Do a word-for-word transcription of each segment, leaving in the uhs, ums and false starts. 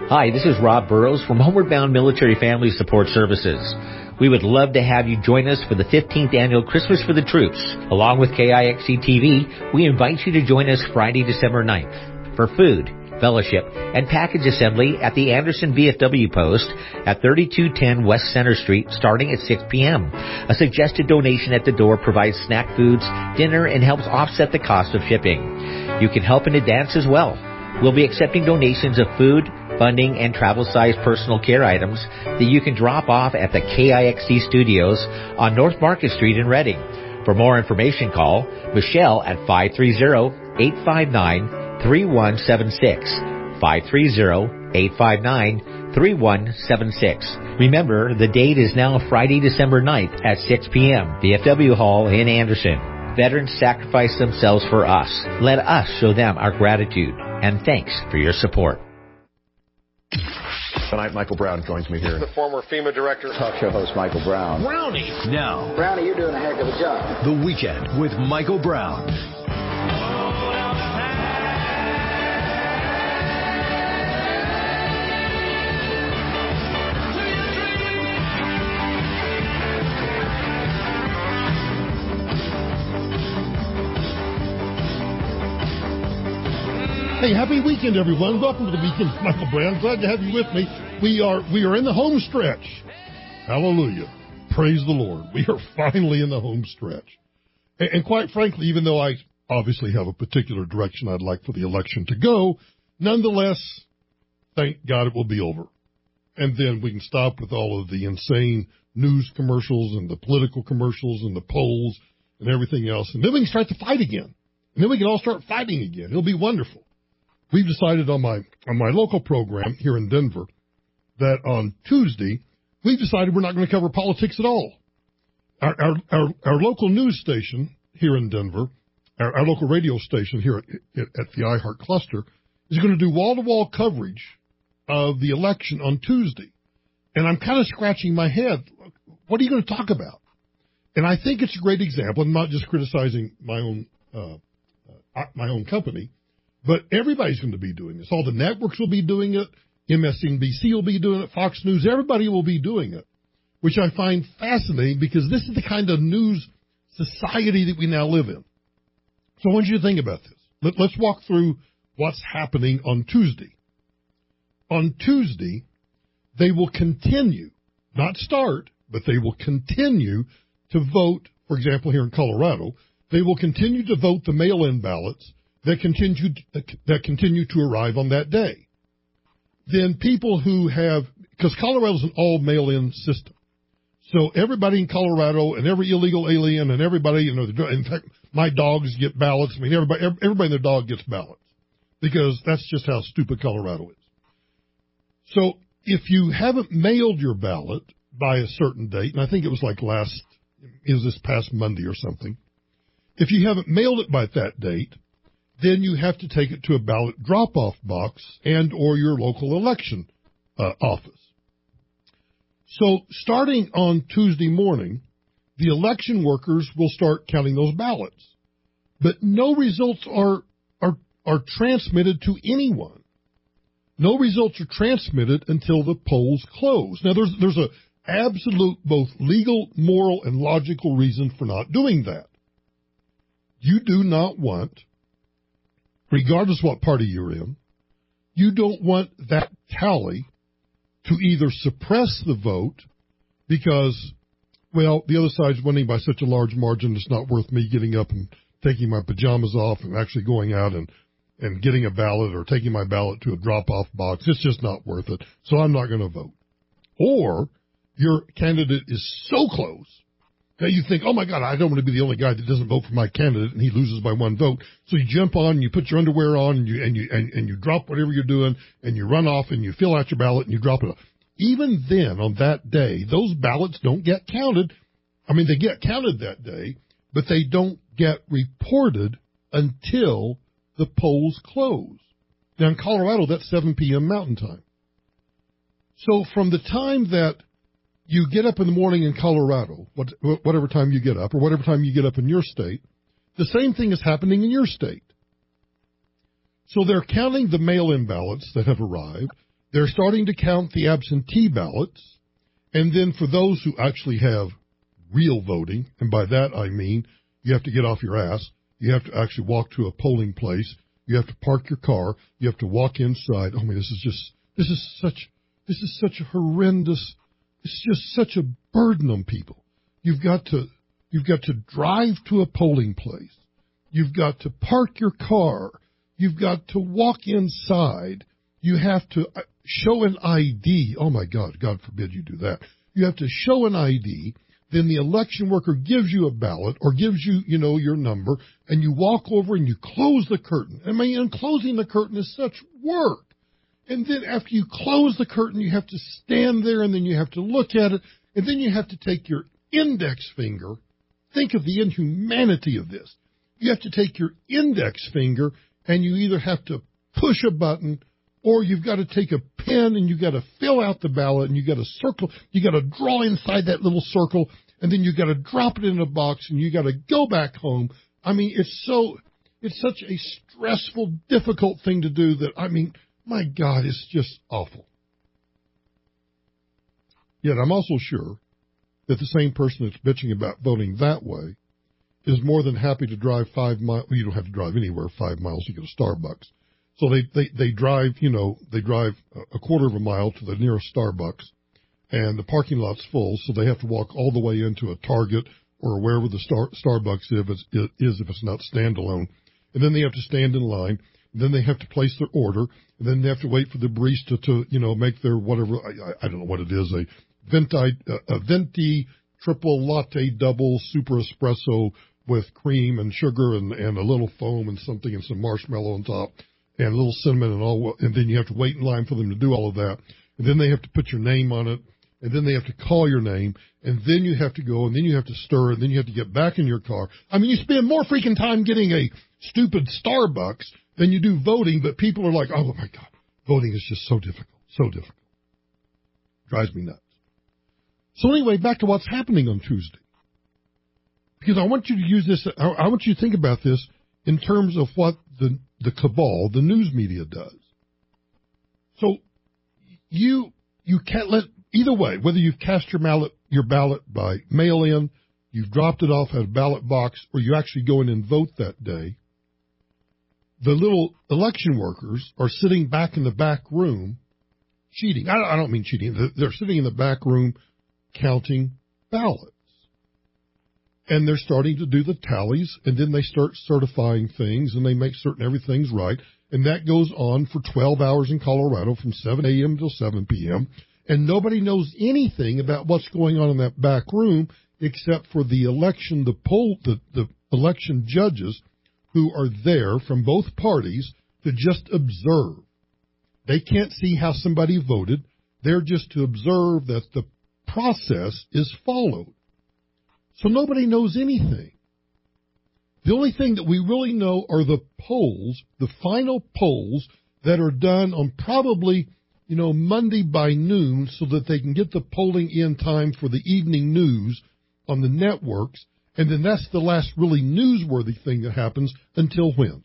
Hi, this is Rob Burrows from Homeward Bound Military Family Support Services. We would love to have you join us for the fifteenth Annual Christmas for the Troops. Along with K I X C T V, we invite you to join us Friday, December ninth for food, fellowship, and package assembly at the Anderson V F W post at thirty-two ten West Center Street starting at six p.m. A suggested donation at the door provides snack foods, dinner, and helps offset the cost of shipping. You can help in advance as well. We'll be accepting donations of food, funding, and travel-sized personal care items that you can drop off at the K I X C studios on North Market Street in Reading. For more information, call Michelle at five three zero, eight five nine, three one seven six, five three zero, eight five nine, three one seven six. Remember, the date is now Friday, December ninth at six p.m., V F W Hall in Anderson. Veterans sacrifice themselves for us. Let us show them our gratitude, and thanks for your support. Tonight, Michael Brown joins me here. The former FEMA director. Talk show host Michael Brown. Brownie. Now. Brownie, you're doing a heck of a job. The Weekend with Michael Brown. Hey, happy weekend, everyone. Welcome to the Weekend with Michael Brown. Glad to have you with me. We are we are in the home stretch. Hallelujah. Praise the Lord. We are finally in the home stretch. And, and quite frankly, even though I obviously have a particular direction I'd like for the election to go, nonetheless, thank God it will be over. And then we can stop with all of the insane news commercials and the political commercials and the polls and everything else. And then we can start to fight again. And then we can all start fighting again. It'll be wonderful. We've decided on my on my local program here in Denver that on Tuesday, we've decided we're not going to cover politics at all. Our our, our, our local news station here in Denver, our, our local radio station here at, at the iHeart Cluster, is going to do wall-to-wall coverage of the election on Tuesday. And I'm kind of scratching my head. What are you going to talk about? And I think it's a great example. I'm not just criticizing my own uh, uh, my own company. But everybody's going to be doing this. All the networks will be doing it. M S N B C will be doing it. Fox News, everybody will be doing it, which I find fascinating because this is the kind of news society that we now live in. So I want you to think about this. Let, let's walk through what's happening on Tuesday. On Tuesday, they will continue, not start, but they will continue to vote, for example, here in Colorado, they will continue to vote the mail-in ballots that continue that continue to arrive on that day. Then people who have, because Colorado's an all mail-in system, so everybody in Colorado and every illegal alien and everybody, you know, in fact, my dogs get ballots. I mean, everybody, everybody and their dog gets ballots because that's just how stupid Colorado is. So if you haven't mailed your ballot by a certain date, and I think it was like last, it was this past Monday or something, if you haven't mailed it by that date, then you have to take it to a ballot drop-off box and or your local election uh, office. So starting on Tuesday morning, the election workers will start counting those ballots. But no results are are are transmitted to anyone. No results are transmitted until the polls close. Now, there's there's a absolute both legal, moral, and logical reason for not doing that. You do not want, regardless of what party you're in, you don't want that tally to either suppress the vote because, well, the other side's winning by such a large margin, it's not worth me getting up and taking my pajamas off and actually going out and, and getting a ballot or taking my ballot to a drop-off box. It's just not worth it, so I'm not going to vote. Or your candidate is so close that you think, oh, my God, I don't want to be the only guy that doesn't vote for my candidate and he loses by one vote. So you jump on and you put your underwear on and you and you and, and you drop whatever you're doing and you run off and you fill out your ballot and you drop it off. Even then, on that day, those ballots don't get counted. I mean, they get counted that day, but they don't get reported until the polls close. Now, in Colorado, that's seven p.m. Mountain Time. So from the time that you get up in the morning in Colorado, whatever time you get up, or whatever time you get up in your state, the same thing is happening in your state. So they're counting the mail-in ballots that have arrived. they're starting to count the absentee ballots. And then for those who actually have real voting, and by that I mean you have to get off your ass, you have to actually walk to a polling place, you have to park your car, you have to walk inside. Oh man, this is just, this is such, this is such a horrendous, it's just such a burden on people. You've got to, you've got to drive to a polling place. You've got to park your car. You've got to walk inside. You have to show an I D. Oh, my God, God forbid you do that. You have to show an I D. Then the election worker gives you a ballot or gives you, you know, your number, and you walk over and you close the curtain. I mean, and closing the curtain is such work. And then after you close the curtain, you have to stand there, and then you have to look at it, and then you have to take your index finger. Think of the inhumanity of this. You have to take your index finger, and you either have to push a button, or you've got to take a pen and you've got to fill out the ballot and you've got to circle, you got to draw inside that little circle, and then you've got to drop it in a box and you got to go back home. I mean, it's so, it's such a stressful, difficult thing to do that, I mean, my God, it's just awful. Yet I'm also sure that the same person that's bitching about voting that way is more than happy to drive five miles. Well, you don't have to drive anywhere five miles to get a Starbucks. So they, they, they drive, you know, they drive a quarter of a mile to the nearest Starbucks, and the parking lot's full, so they have to walk all the way into a Target or wherever the Star, Starbucks is, is if it's not standalone. And then they have to stand in line, and then they have to place their order, and then they have to wait for the barista to, you know, make their whatever, I, I don't know what it is, a venti, a venti triple latte double super espresso with cream and sugar and, and a little foam and something and some marshmallow on top, and a little cinnamon and all, and then you have to wait in line for them to do all of that. And then they have to put your name on it, and then they have to call your name, and then you have to go, and then you have to stir, and then you have to get back in your car. I mean, you spend more freaking time getting a stupid Starbucks than you do voting, but people are like, oh, my God, voting is just so difficult, so difficult. Drives me nuts. So anyway, back to what's happening on Tuesday. Because I want you to use this, I, I want you to think about this in terms of what the the cabal, the news media does. So you you can't let, either way, whether you've cast your ballot, your ballot by mail-in, you've dropped it off at a ballot box, or you actually go in and vote that day, the little election workers are sitting back in the back room cheating. I don't, I don't mean cheating. They're sitting in the back room counting ballots. And they're starting to do the tallies, and then they start certifying things, and they make certain everything's right. And that goes on for twelve hours in Colorado from seven a.m. till seven p.m. And nobody knows anything about what's going on in that back room except for the election, the poll, the, the election judges who are there from both parties to just observe. They can't see how somebody voted. They're just to observe that the process is followed. So nobody knows anything. The only thing that we really know are the polls, the final polls that are done on probably, you know, Monday by noon so that they can get the polling in time for the evening news on the networks. And then that's the last really newsworthy thing that happens until when?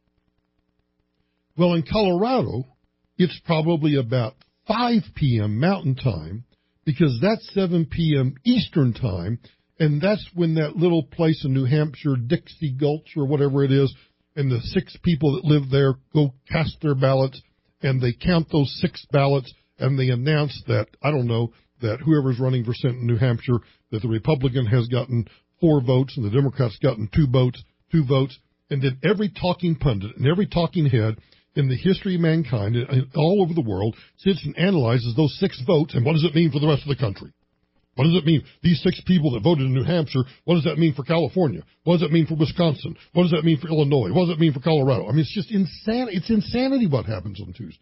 Well, in Colorado, it's probably about five p.m. Mountain Time because that's seven p.m. Eastern Time. And that's when that little place in New Hampshire, Dixie Gulch or whatever it is, and the six people that live there go cast their ballots, and they count those six ballots, and they announce that, I don't know, that whoever's running for Senate in New Hampshire, that the Republican has gotten four votes and the Democrat's gotten two votes, two votes, and then every talking pundit and every talking head in the history of mankind and all over the world sits and analyzes those six votes, and what does it mean for the rest of the country? What does it mean? These six people that voted in New Hampshire, what does that mean for California? What does that mean for Wisconsin? What does that mean for Illinois? What does that mean for Colorado? I mean, it's just insanity. It's insanity what happens on Tuesday.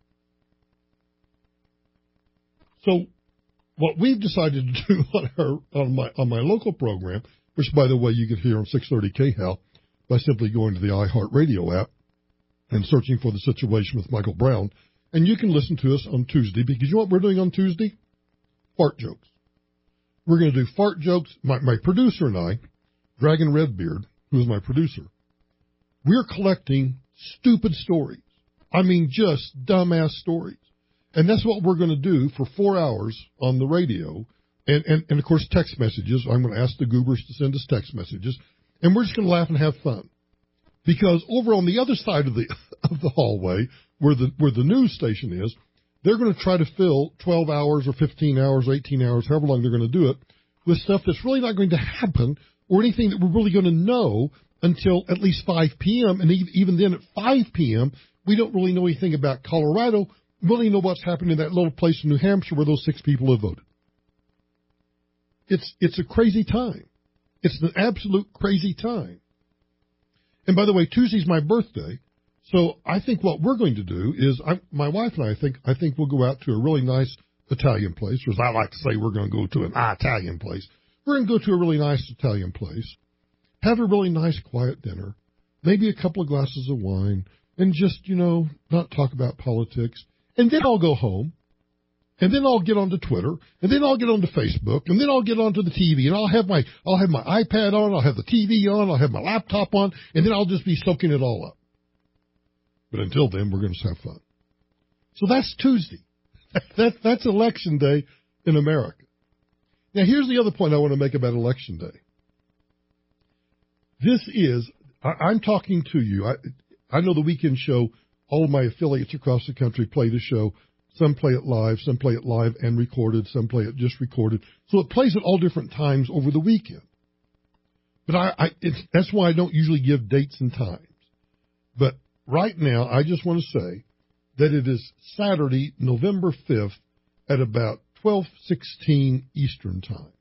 So what we've decided to do on, our, on, my, on my local program, which, by the way, you can hear on six thirty K H A L by simply going to the iHeartRadio app and searching for The Situation with Michael Brown, and you can listen to us on Tuesday, because you know what we're doing on Tuesday? Fart jokes. We're going to do fart jokes. My, my producer and I, Dragon Redbeard, who is my producer, we're collecting stupid stories. I mean, just dumbass stories. And that's what we're going to do for four hours on the radio. And, and, and of course, text messages. I'm going to ask the goobers to send us text messages. And we're just going to laugh and have fun. Because over on the other side of the of the hallway, where the where the news station is, they're going to try to fill twelve hours or fifteen hours or eighteen hours, however long they're going to do it, with stuff that's really not going to happen or anything that we're really going to know until at least five p.m. And even then at five p.m., we don't really know anything about Colorado. We only know what's happened in that little place in New Hampshire where those six people have voted. It's it's a crazy time. It's an absolute crazy time. And by the way, Tuesday's my birthday, so I think what we're going to do is, I, my wife and I think I think we'll go out to a really nice Italian place, or as I like to say, we're going to go to an Italian place. We're going to go to a really nice Italian place, have a really nice quiet dinner, maybe a couple of glasses of wine, and just, you know, not talk about politics. And then I'll go home, and then I'll get onto Twitter, and then I'll get onto Facebook, and then I'll get onto the T V, and I'll have my I'll have my iPad on, I'll have the T V on, I'll have my laptop on, and then I'll just be soaking it all up. But until then, we're going to have fun. So that's Tuesday. That, that's Election Day in America. Now, here's the other point I want to make about Election Day. This is, I, I'm talking to you. I, I know the weekend show, all of my affiliates across the country play the show. Some play it live, some play it live and recorded, some play it just recorded. So it plays at all different times over the weekend. But I, I it's, that's why I don't usually give dates and times. But right now, I just want to say that it is Saturday, November fifth at about twelve sixteen Eastern Time.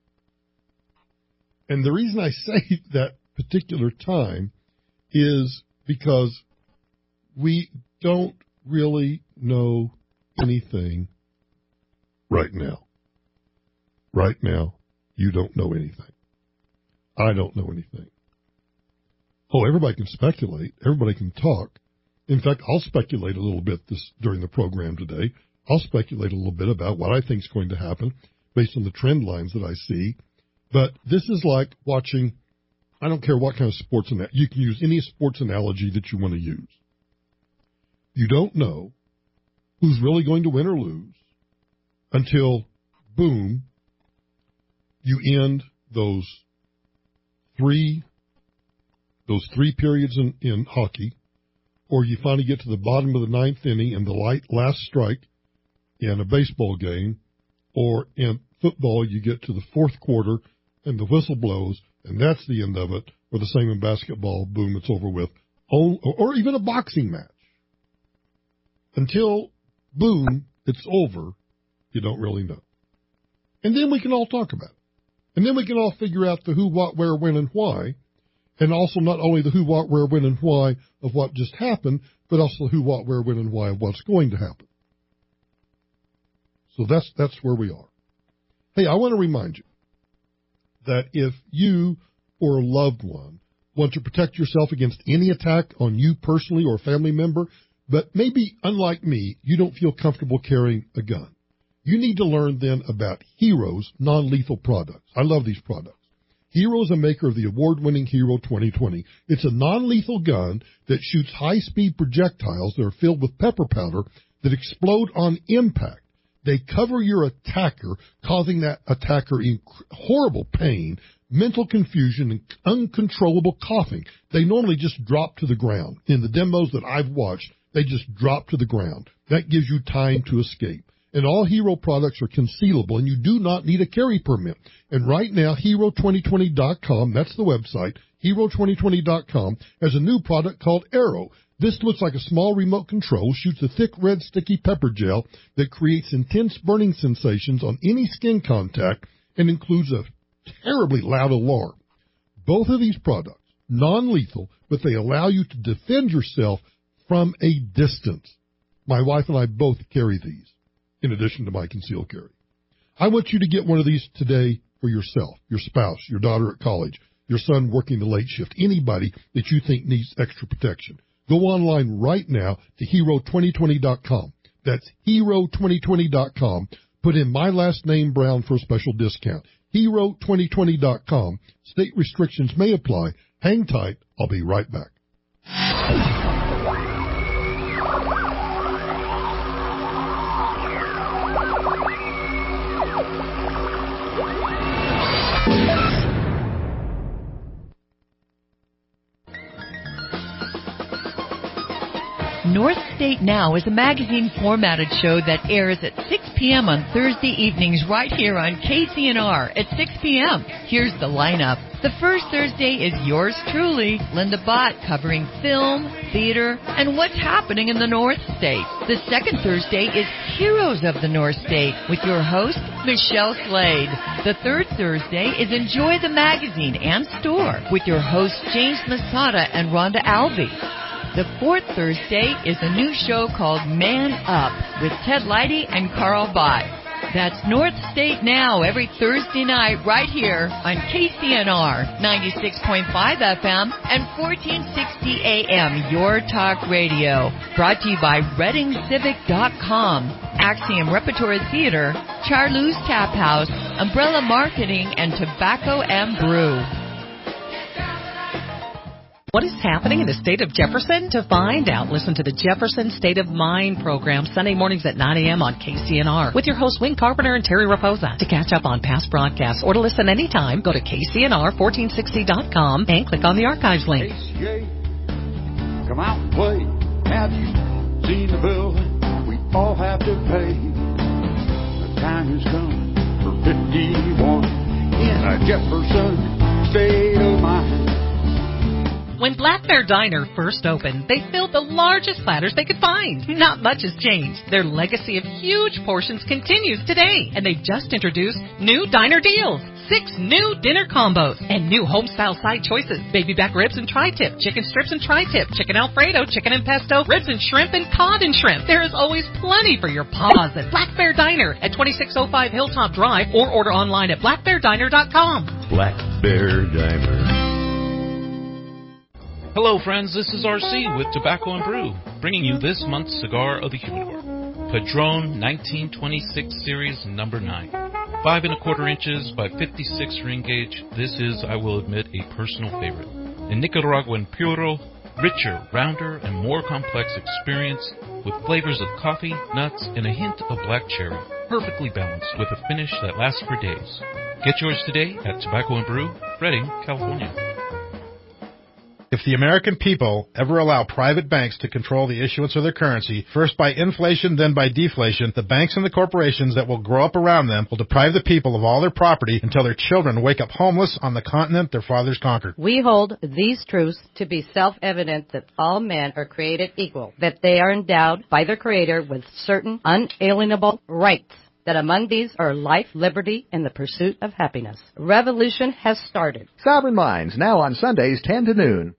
And the reason I say that particular time is because we don't really know anything right now. Right now, you don't know anything. I don't know anything. Oh, everybody can speculate. Everybody can talk. In fact, I'll speculate a little bit this during the program today. I'll speculate a little bit about what I think is going to happen based on the trend lines that I see. But this is like watching, I don't care what kind of sports, ana- you can use any sports analogy that you want to use. You don't know who's really going to win or lose until, boom, you end those three those three periods in, in hockey, or you finally get to the bottom of the ninth inning and the light, last strike in a baseball game, or in football you get to the fourth quarter and the whistle blows, and that's the end of it, or the same in basketball, boom, it's over with, or, or even a boxing match. Until, boom, it's over, you don't really know. And then we can all talk about it. And then we can all figure out the who, what, where, when, and why, and also not only the who, what, where, when, and why of what just happened, but also who, what, where, when, and why of what's going to happen. So that's that's where we are. Hey, I want to remind you that if you or a loved one want to protect yourself against any attack on you personally or a family member, but maybe, unlike me, you don't feel comfortable carrying a gun, you need to learn then about Hero's non-lethal products. I love these products. Hero is a maker of the award-winning Hero twenty twenty. It's a non-lethal gun that shoots high-speed projectiles that are filled with pepper powder that explode on impact. They cover your attacker, causing that attacker inc- horrible pain, mental confusion, and uncontrollable coughing. They normally just drop to the ground. In the demos that I've watched, they just drop to the ground. That gives you time to escape. And all Hero products are concealable, and you do not need a carry permit. And right now, hero twenty twenty dot com, that's the website, hero twenty twenty dot com, has a new product called Arrow. This looks like a small remote control, shoots a thick red sticky pepper gel that creates intense burning sensations on any skin contact and includes a terribly loud alarm. Both of these products, non-lethal, but they allow you to defend yourself from a distance. My wife and I both carry these, in addition to my concealed carry. I want you to get one of these today for yourself, your spouse, your daughter at college, your son working the late shift, anybody that you think needs extra protection. Go online right now to hero twenty twenty dot com. That's hero twenty twenty dot com. Put in my last name, Brown, for a special discount. hero twenty twenty dot com. State restrictions may apply. Hang tight. I'll be right back. North State Now is a magazine-formatted show that airs at six p.m. on Thursday evenings right here on K C N R at six p.m. Here's the lineup. The first Thursday is yours truly, Linda Bott, covering film, theater, and what's happening in the North State. The second Thursday is Heroes of the North State with your host, Michelle Slade. The third Thursday is Enjoy the Magazine and Store with your hosts, James Masada and Rhonda Albee. The fourth Thursday is a new show called Man Up with Ted Leidy and Carl Bott. That's North State Now every Thursday night right here on K C N R ninety-six point five F M and fourteen sixty A M, Your Talk Radio. Brought to you by Reading Civic dot com, Axiom Repertory Theater, Charlou's Tap House, Umbrella Marketing, and Tobacco and Brew. What is happening in the state of Jefferson? To find out, listen to the Jefferson State of Mind program Sunday mornings at nine a.m. on K C N R with your hosts Wayne Carpenter and Terry Raposa. To catch up on past broadcasts or to listen anytime, go to K C N R fourteen sixty dot com and click on the archives link. K C A, come out and play. Have you seen the building we all have to pay? The time has come for fifty-one in a Jefferson State of Mind. When Black Bear Diner first opened, they filled the largest platters they could find. Not much has changed. Their legacy of huge portions continues today, and they've just introduced new diner deals. Six new dinner combos and new home-style side choices. Baby back ribs and tri-tip, chicken strips and tri-tip, chicken Alfredo, chicken and pesto, ribs and shrimp, and cod and shrimp. There is always plenty for your paws at Black Bear Diner at twenty-six oh five Hilltop Drive or order online at black bear diner dot com. Black Bear Diner. Hello, friends. This is R C with Tobacco and Brew, bringing you this month's cigar of the humidor, Padron nineteen twenty-six Series Number nine. Five and a quarter inches by fifty-six ring gauge. This is, I will admit, a personal favorite. A Nicaraguan Puro, richer, rounder, and more complex experience with flavors of coffee, nuts, and a hint of black cherry. Perfectly balanced with a finish that lasts for days. Get yours today at Tobacco and Brew, Redding, California. If the American people ever allow private banks to control the issuance of their currency, first by inflation, then by deflation, the banks and the corporations that will grow up around them will deprive the people of all their property until their children wake up homeless on the continent their fathers conquered. We hold these truths to be self-evident that all men are created equal, that they are endowed by their Creator with certain unalienable rights, that among these are life, liberty, and the pursuit of happiness. Revolution has started. Sovereign Minds, now on Sundays, ten to noon.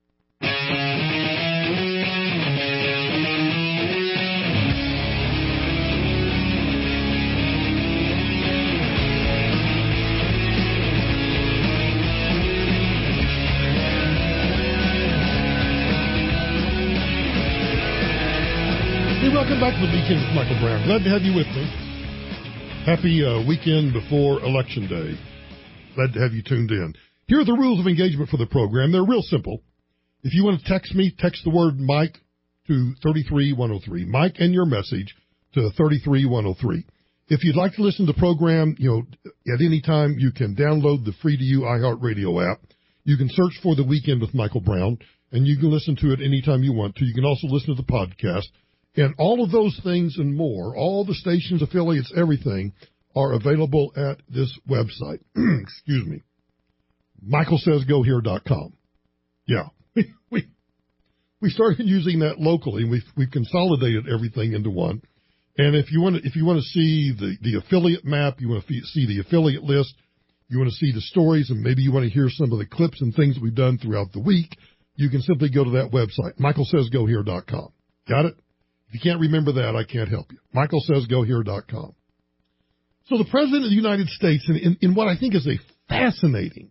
Hey, welcome back to the Weekend with Michael Brown. Glad to have you with me. Happy uh, weekend before Election Day. Glad to have you tuned in. Here are the rules of engagement for the program. They're real simple. If you want to text me, text the word Mike to thirty-three one oh three. Mike and your message to thirty-three one oh three. If you'd like to listen to the program, you know, at any time, you can download the free-to-you iHeartRadio app. You can search for The Weekend with Michael Brown, and you can listen to it anytime you want to. You can also listen to the podcast. And all of those things and more, all the stations, affiliates, everything, are available at this website. Excuse me. Michael Says Go Here dot com. Yeah. We we started using that locally, and we've we've consolidated everything into one. And if you want to if you want to see the, the affiliate map, you want to see the affiliate list, you want to see the stories, and maybe you want to hear some of the clips and things that we've done throughout the week, you can simply go to that website, Michael Says Go Here dot com. Got it? If you can't remember that, I can't help you. Michael Says Go Here dot com. So the President of the United States, in, in, in what I think is a fascinating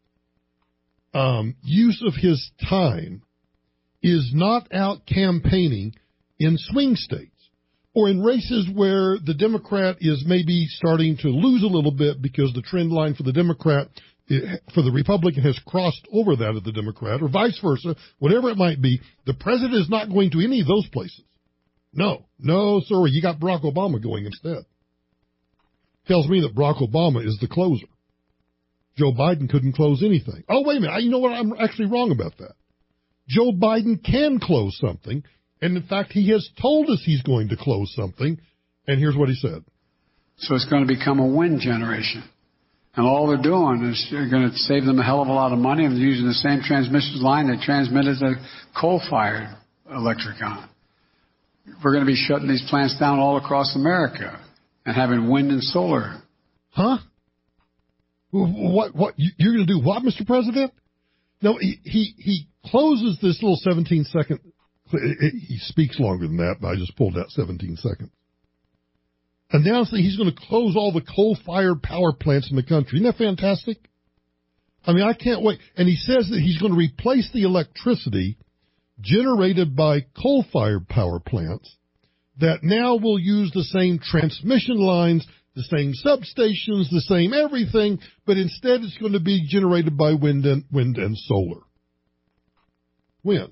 um, use of his time, is not out campaigning in swing states or in races where the Democrat is maybe starting to lose a little bit because the trend line for the Democrat, for the Republican has crossed over that of the Democrat, or vice versa, whatever it might be. The president is not going to any of those places. No, no, sorry, you got Barack Obama going instead. Tells me that Barack Obama is the closer. Joe Biden couldn't close anything. Oh, wait a minute, you know what, I'm actually wrong about that. Joe Biden can close something, And, in fact, he has told us he's going to close something. And here's what he said. So it's going to become a wind generation. And all they're doing is they're going to save them a hell of a lot of money and using the same transmission line they transmitted the coal-fired electric on. We're going to be shutting these plants down all across America and having wind and solar. Huh? What? What? You're going to do what, Mister President? No, he, he, he closes this little seventeen second. He speaks longer than that, but I just pulled out seventeen seconds. Announcing he's going to close all the coal-fired power plants in the country. Isn't that fantastic? I mean, I can't wait. And he says that he's going to replace the electricity generated by coal-fired power plants that now will use the same transmission lines, the same substations, the same everything, but instead it's going to be generated by wind and, wind and solar. When?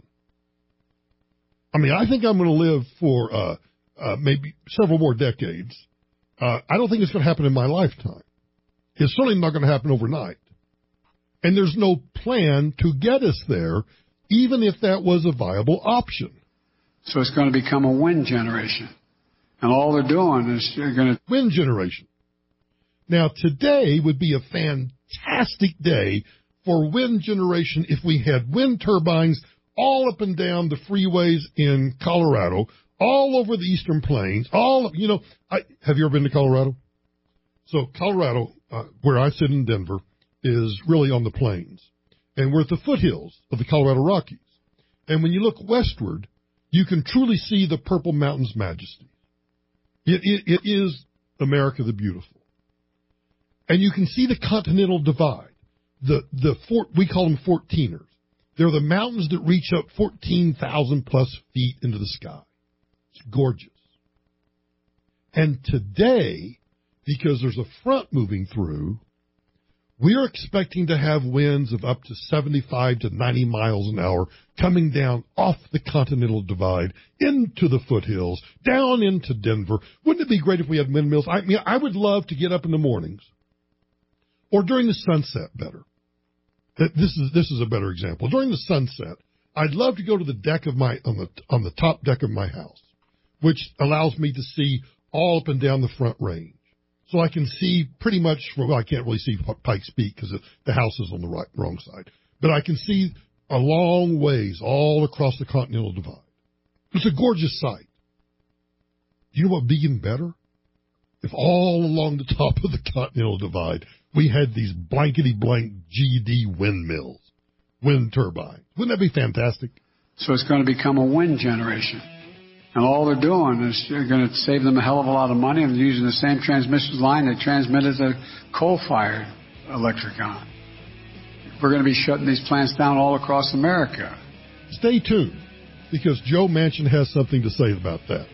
I mean, I think I'm going to live for uh, uh, maybe several more decades. Uh, I don't think it's going to happen in my lifetime. It's certainly not going to happen overnight. And there's no plan to get us there, even if that was a viable option. So it's going to become a wind generation. And all they're doing is they're going to... Wind generation. Now, today would be a fantastic day for wind generation if we had wind turbines all up and down the freeways in Colorado, all over the Eastern Plains, all, you know, I, have you ever been to Colorado? So Colorado, uh, where I sit in Denver, is really on the plains. And we're at the foothills of the Colorado Rockies. And when you look westward, you can truly see the Purple Mountains majesty. It, it, it is America the Beautiful. And you can see the Continental Divide. The, the fort, we call them fourteeners. They're the mountains that reach up fourteen thousand plus feet into the sky. It's gorgeous. And today, because there's a front moving through, we're expecting to have winds of up to seventy-five to ninety miles an hour coming down off the Continental Divide into the foothills, down into Denver. Wouldn't it be great if we had windmills? I mean, I would love to get up in the mornings or during the sunset better. This is this is a better example. During the sunset, I'd love to go to the deck of my on the on the top deck of my house, which allows me to see all up and down the Front Range. So I can see pretty much, well, I can't really see Pikes Peak because the house is on the right, wrong side. But I can see a long ways all across the Continental Divide. It's a gorgeous sight. Do you know what would be even better? If all along the top of the Continental Divide, we had these blankety-blank G D windmills, wind turbines. Wouldn't that be fantastic? So it's going to become a wind generation. And all they're doing is they're going to save them a hell of a lot of money and using the same transmission line they transmitted the coal-fired electric on. We're going to be shutting these plants down all across America. Stay tuned, because Joe Manchin has something to say about that.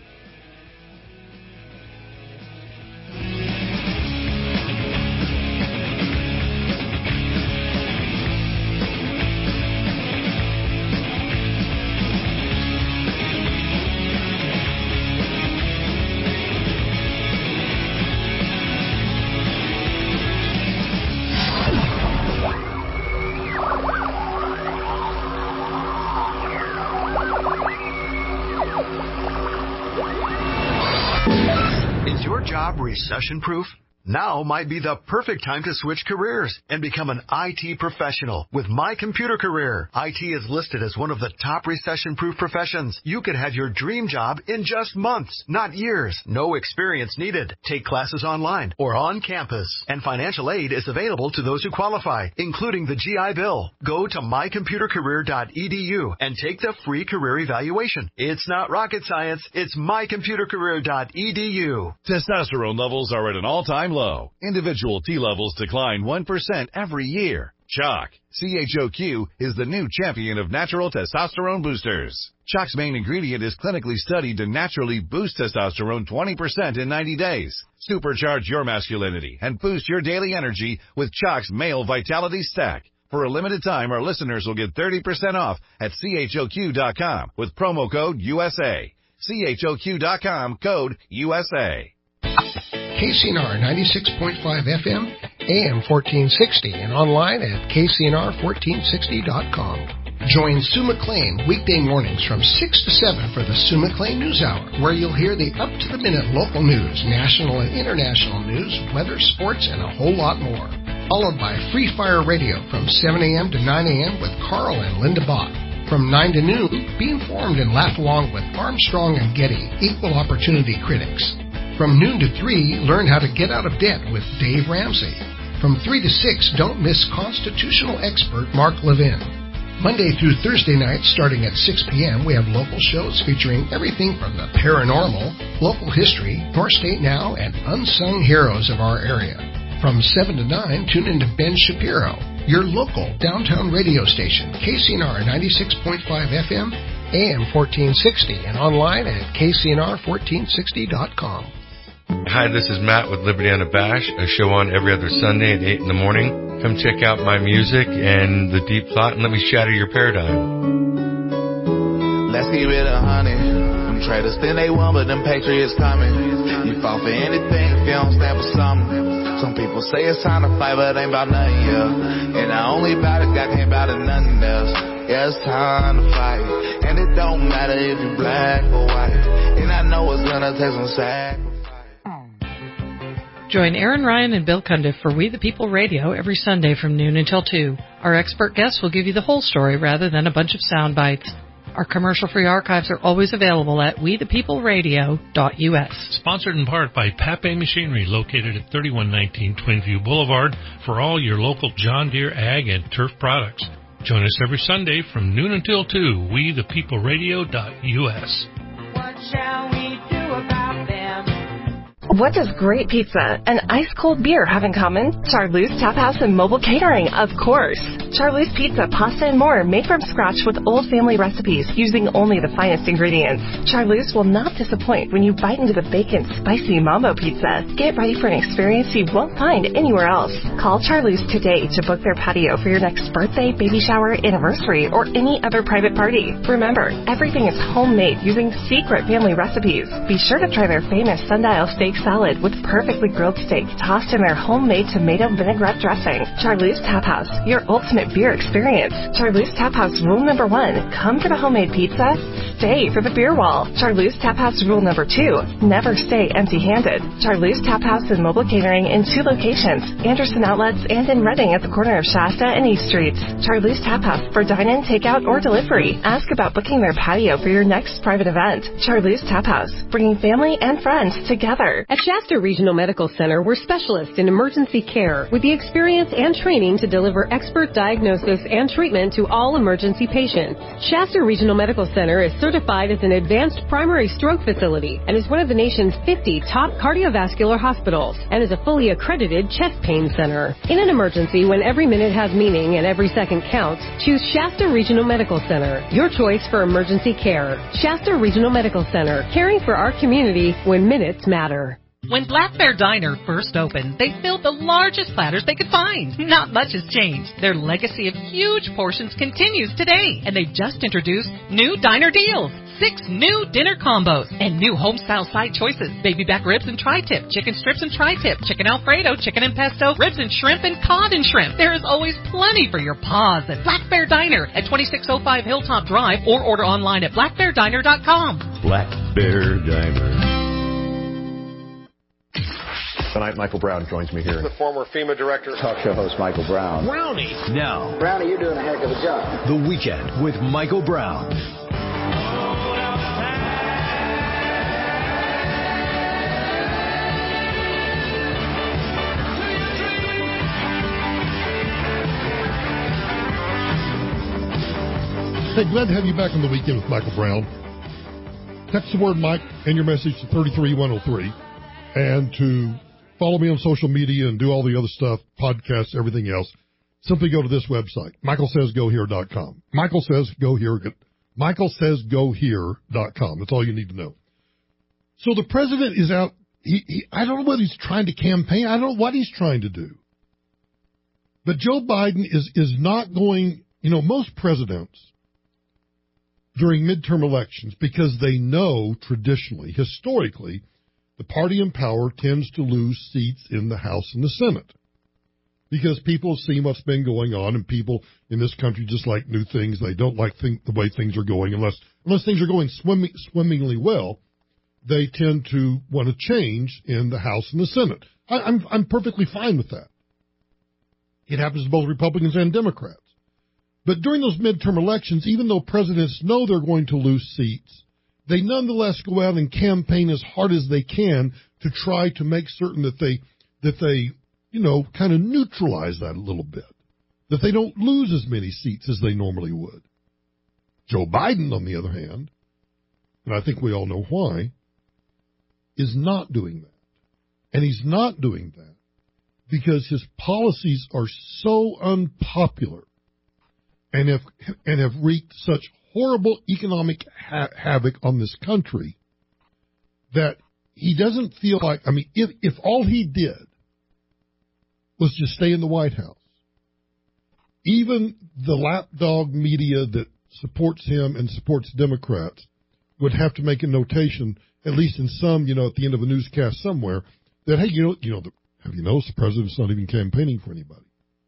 Recession-proof? Now might be the perfect time to switch careers and become an I T professional with My Computer Career. I T is listed as one of the top recession-proof professions. You could have your dream job in just months, not years. No experience needed. Take classes online or on campus. And financial aid is available to those who qualify, including the G I Bill. Go to my computer career dot e d u and take the free career evaluation. It's not rocket science. It's my computer career dot e d u. Testosterone levels are at an all-time low. Individual T levels decline one percent every year. Choq, C H O Q, is the new champion of natural testosterone boosters. Choq's main ingredient is clinically studied to naturally boost testosterone twenty percent in ninety days. Supercharge your masculinity and boost your daily energy with Choq's Male Vitality Stack. For a limited time, our listeners will get thirty percent off at C H O Q dot com with promo code U S A. C H O Q dot com, code U S A. K C N R ninety-six point five F M, A M fourteen sixty, and online at K C N R fourteen sixty dot com. Join Sue McLean weekday mornings from six to seven for the Sue McLean News Hour, where you'll hear the up-to-the-minute local news, national and international news, weather, sports, and a whole lot more. Followed by Free Fire Radio from seven a.m. to nine a.m. with Carl and Linda Bach. From nine to noon, be informed and laugh along with Armstrong and Getty, equal opportunity critics. From noon to three, learn how to get out of debt with Dave Ramsey. From three to six, don't miss constitutional expert Mark Levin. Monday through Thursday nights, starting at six p.m., we have local shows featuring everything from the paranormal, local history, North State Now, and unsung heroes of our area. From seven to nine, tune in to Ben Shapiro, your local downtown radio station, K C N R ninety-six point five F M, A M fourteen sixty, and online at K C N R fourteen sixty dot com. Hi, this is Matt with Liberty Unabashed, a show on every other Sunday at eight in the morning. Come check out my music and the deep thought, and let me shatter your paradigm. Let's get rid of honey. Them traders think they won, but them patriots coming. You fall for anything if you don't stand for something. Some people say it's time to fight, but it ain't about nothing, yeah. And I only bout it, God can't bout it, nothing else. Yeah, it's time to fight. And it don't matter if you're black or white. And I know it's gonna take some sacrifice. Join Aaron Ryan and Bill Cundiff for We the People Radio every Sunday from noon until two. Our expert guests will give you the whole story rather than a bunch of sound bites. Our commercial-free archives are always available at we the people radio dot U S. Sponsored in part by Pape Machinery, located at thirty-one nineteen Twinview Boulevard, for all your local John Deere ag and turf products. Join us every Sunday from noon until two, we the people radio dot U S. What shall we do about them? What does great pizza and ice-cold beer have in common? Charlie's Tap House and Mobile Catering, of course. Charlie's Pizza, pasta, and more made from scratch with old family recipes using only the finest ingredients. Charlie's will not disappoint when you bite into the bacon, spicy Mambo Pizza. Get ready for an experience you won't find anywhere else. Call Charlie's today to book their patio for your next birthday, baby shower, anniversary, or any other private party. Remember, everything is homemade using secret family recipes. Be sure to try their famous sundial steak salad with perfectly grilled steak tossed in their homemade tomato vinaigrette dressing. Charlie's Tap House, your ultimate beer experience. Charlie's Tap House rule number one, come for the homemade pizza, stay for the beer wall. Charlie's Tap House rule number two, never stay empty-handed. Charlie's Tap House and Mobile Catering in two locations, Anderson Outlets and in Reading at the corner of Shasta and East Streets. Charlie's Tap House for dine-in, takeout, or delivery. Ask about booking their patio for your next private event. Charlie's Tap House, bringing family and friends together. At Shasta Regional Medical Center, we're specialists in emergency care with the experience and training to deliver expert diagnosis and treatment to all emergency patients. Shasta Regional Medical Center is certified as an advanced primary stroke facility and is one of the nation's fifty top cardiovascular hospitals and is a fully accredited chest pain center. In an emergency, when every minute has meaning and every second counts, choose Shasta Regional Medical Center, your choice for emergency care. Shasta Regional Medical Center, caring for our community when minutes matter. When Black Bear Diner first opened, they filled the largest platters they could find. Not much has changed. Their legacy of huge portions continues today, and they've just introduced new diner deals. Six new dinner combos and new home-style side choices. Baby back ribs and tri-tip, chicken strips and tri-tip, chicken Alfredo, chicken and pesto, ribs and shrimp, and cod and shrimp. There is always plenty for your paws at Black Bear Diner at twenty-six oh five Hilltop Drive, or order online at black bear diner dot com. Black Bear Diner. Tonight, Michael Brown joins me here. The former FEMA director. Talk show host Michael Brown. Brownie. Now, Brownie, you're doing a heck of a job. The Weekend with Michael Brown. Hey, glad to have you back on The Weekend with Michael Brown. Text the word Mike and your message to three three one oh three. And to follow me on social media and do all the other stuff, podcasts, everything else, simply go to this website, michael says go here dot com. Michael says go here, michael says go here dot com. That's all you need to know. So the president is out. He, he, I don't know whether he's trying to campaign. I don't know what he's trying to do. But Joe Biden is, is not going, you know, most presidents during midterm elections, because they know traditionally, historically, the party in power tends to lose seats in the House and the Senate. because people see what's been going on, and people in this country just like new things. They don't like think the way things are going unless unless things are going swimming, swimmingly well. They tend to want to change in the House and the Senate. I, I'm I'm perfectly fine with that. It happens to both Republicans and Democrats. But during those midterm elections, even though presidents know they're going to lose seats, they nonetheless go out and campaign as hard as they can to try to make certain that they that they you know kind of neutralize that a little bit, that they don't lose as many seats as they normally would. Joe Biden, on the other hand, and I think we all know why, is not doing that. And he's not doing that because his policies are so unpopular and have, and have wreaked such horrible economic ha- havoc on this country that he doesn't feel like, I mean, if, if all he did was just stay in the White House, even the lapdog media that supports him and supports Democrats would have to make a notation, at least in some, you know, at the end of a newscast somewhere, that, hey, you know, you know, the, have you noticed the president's not even campaigning for anybody?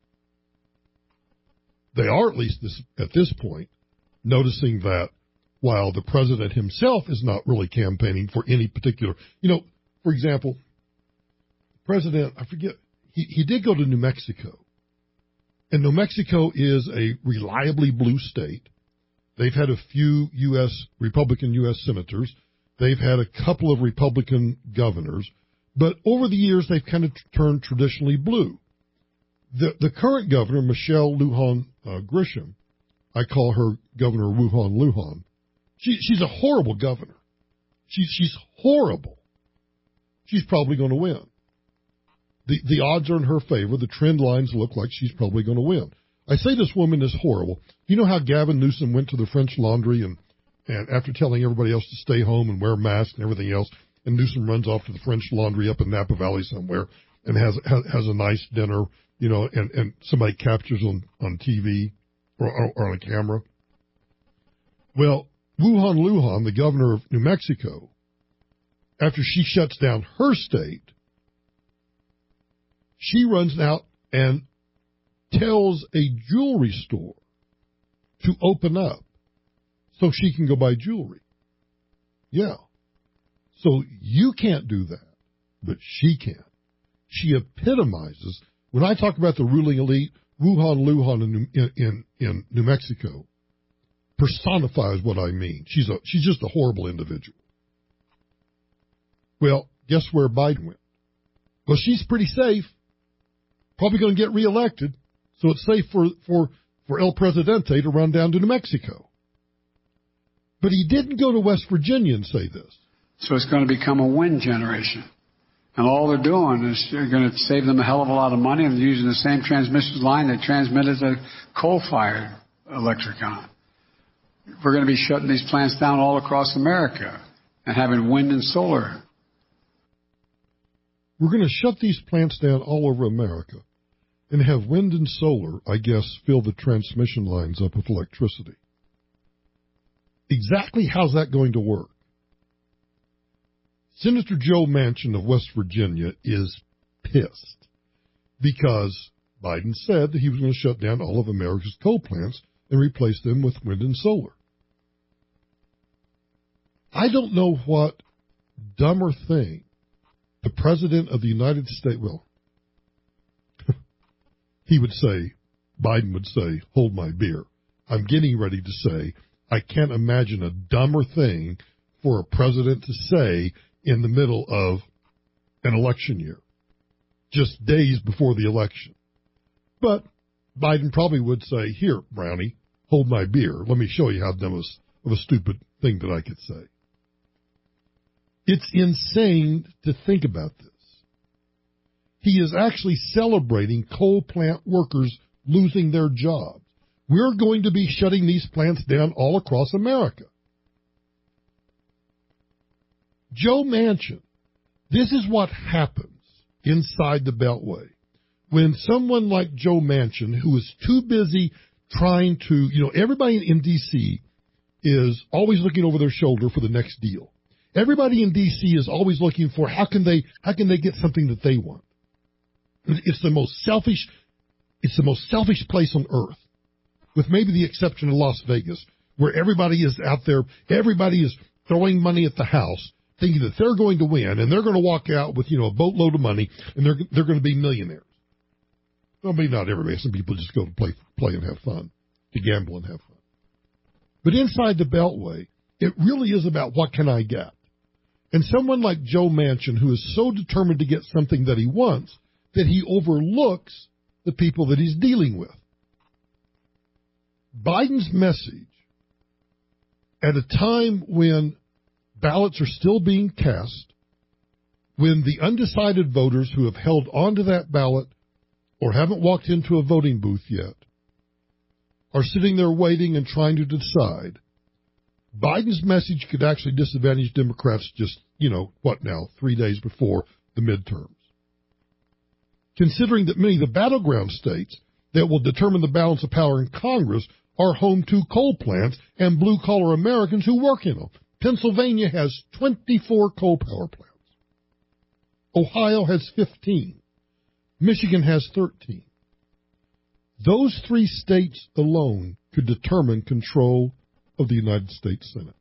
They are, at least this, at this point, noticing that while the president himself is not really campaigning for any particular, you know, for example, the president, I forget, he, he did go to New Mexico. And New Mexico is a reliably blue state. They've had a few U S Republican U S senators. They've had a couple of Republican governors. But over the years, they've kind of turned traditionally blue. The the current governor, Michelle Lujan uh, Grisham, I call her Governor Wuhan Lujan. She, she's a horrible governor. She's she's horrible. She's probably going to win. The the odds are in her favor. The trend lines look like she's probably going to win. I say this woman is horrible. You know how Gavin Newsom went to the French Laundry and, and after telling everybody else to stay home and wear masks and everything else, and Newsom runs off to the French Laundry up in Napa Valley somewhere and has has, has a nice dinner, you know, and, and somebody captures on, on T V or, or, or on a camera. Well, Wuhan Lujan, the governor of New Mexico, after she shuts down her state, she runs out and tells a jewelry store to open up so she can go buy jewelry. Yeah. So you can't do that, but she can. She epitomizes, when I talk about the ruling elite, Wuhan Lujan in, in, in, in New Mexico personifies what I mean. She's a, she's just a horrible individual. Well, guess where Biden went? Well, she's pretty safe. Probably going to get reelected. So it's safe for, for, for El Presidente to run down to New Mexico. But he didn't go to West Virginia and say this. So it's going to become a win generation. And all they're doing is they're going to save them a hell of a lot of money, and they're using the same transmission line they transmitted a coal-fired electric on. We're going to be shutting these plants down all across America and having wind and solar. We're going to shut these plants down all over America and have wind and solar, I guess, fill the transmission lines up with electricity. Exactly how's that going to work? Senator Joe Manchin of West Virginia is pissed because Biden said that he was going to shut down all of America's coal plants and replace them with wind and solar. I don't know what dumber thing the President of the United States, well, he would say, Biden would say, hold my beer. I'm getting ready to say, I can't imagine a dumber thing for a president to say in the middle of an election year, just days before the election. But Biden probably would say, here, Brownie, hold my beer. Let me show you how dumb of a stupid thing that I could say. It's insane to think about this. He is actually celebrating coal plant workers losing their jobs. We're going to be shutting these plants down all across America. Joe Manchin, this is what happens inside the Beltway. When someone like Joe Manchin, who is too busy trying to, you know, everybody in D C is always looking over their shoulder for the next deal. Everybody in D C is always looking for how can they how can they get something that they want. It's the most selfish, it's the most selfish place on earth, with maybe the exception of Las Vegas, where everybody is out there, everybody is throwing money at the house, thinking that they're going to win, and they're going to walk out with, you know, a boatload of money, and they're they're going to be millionaires. Well, maybe not everybody. Some people just go to play, play and have fun, to gamble and have fun. But inside the Beltway, it really is about what can I get. And someone like Joe Manchin, who is so determined to get something that he wants, that he overlooks the people that he's dealing with. Biden's message, at a time when ballots are still being cast, when the undecided voters who have held on to that ballot or haven't walked into a voting booth yet are sitting there waiting and trying to decide, Biden's message could actually disadvantage Democrats just, you know, what now, three days before the midterms. Considering that many of the battleground states that will determine the balance of power in Congress are home to coal plants and blue-collar Americans who work in them. Pennsylvania has twenty-four coal power plants. Ohio has fifteen. Michigan has thirteen. Those three states alone could determine control of the United States Senate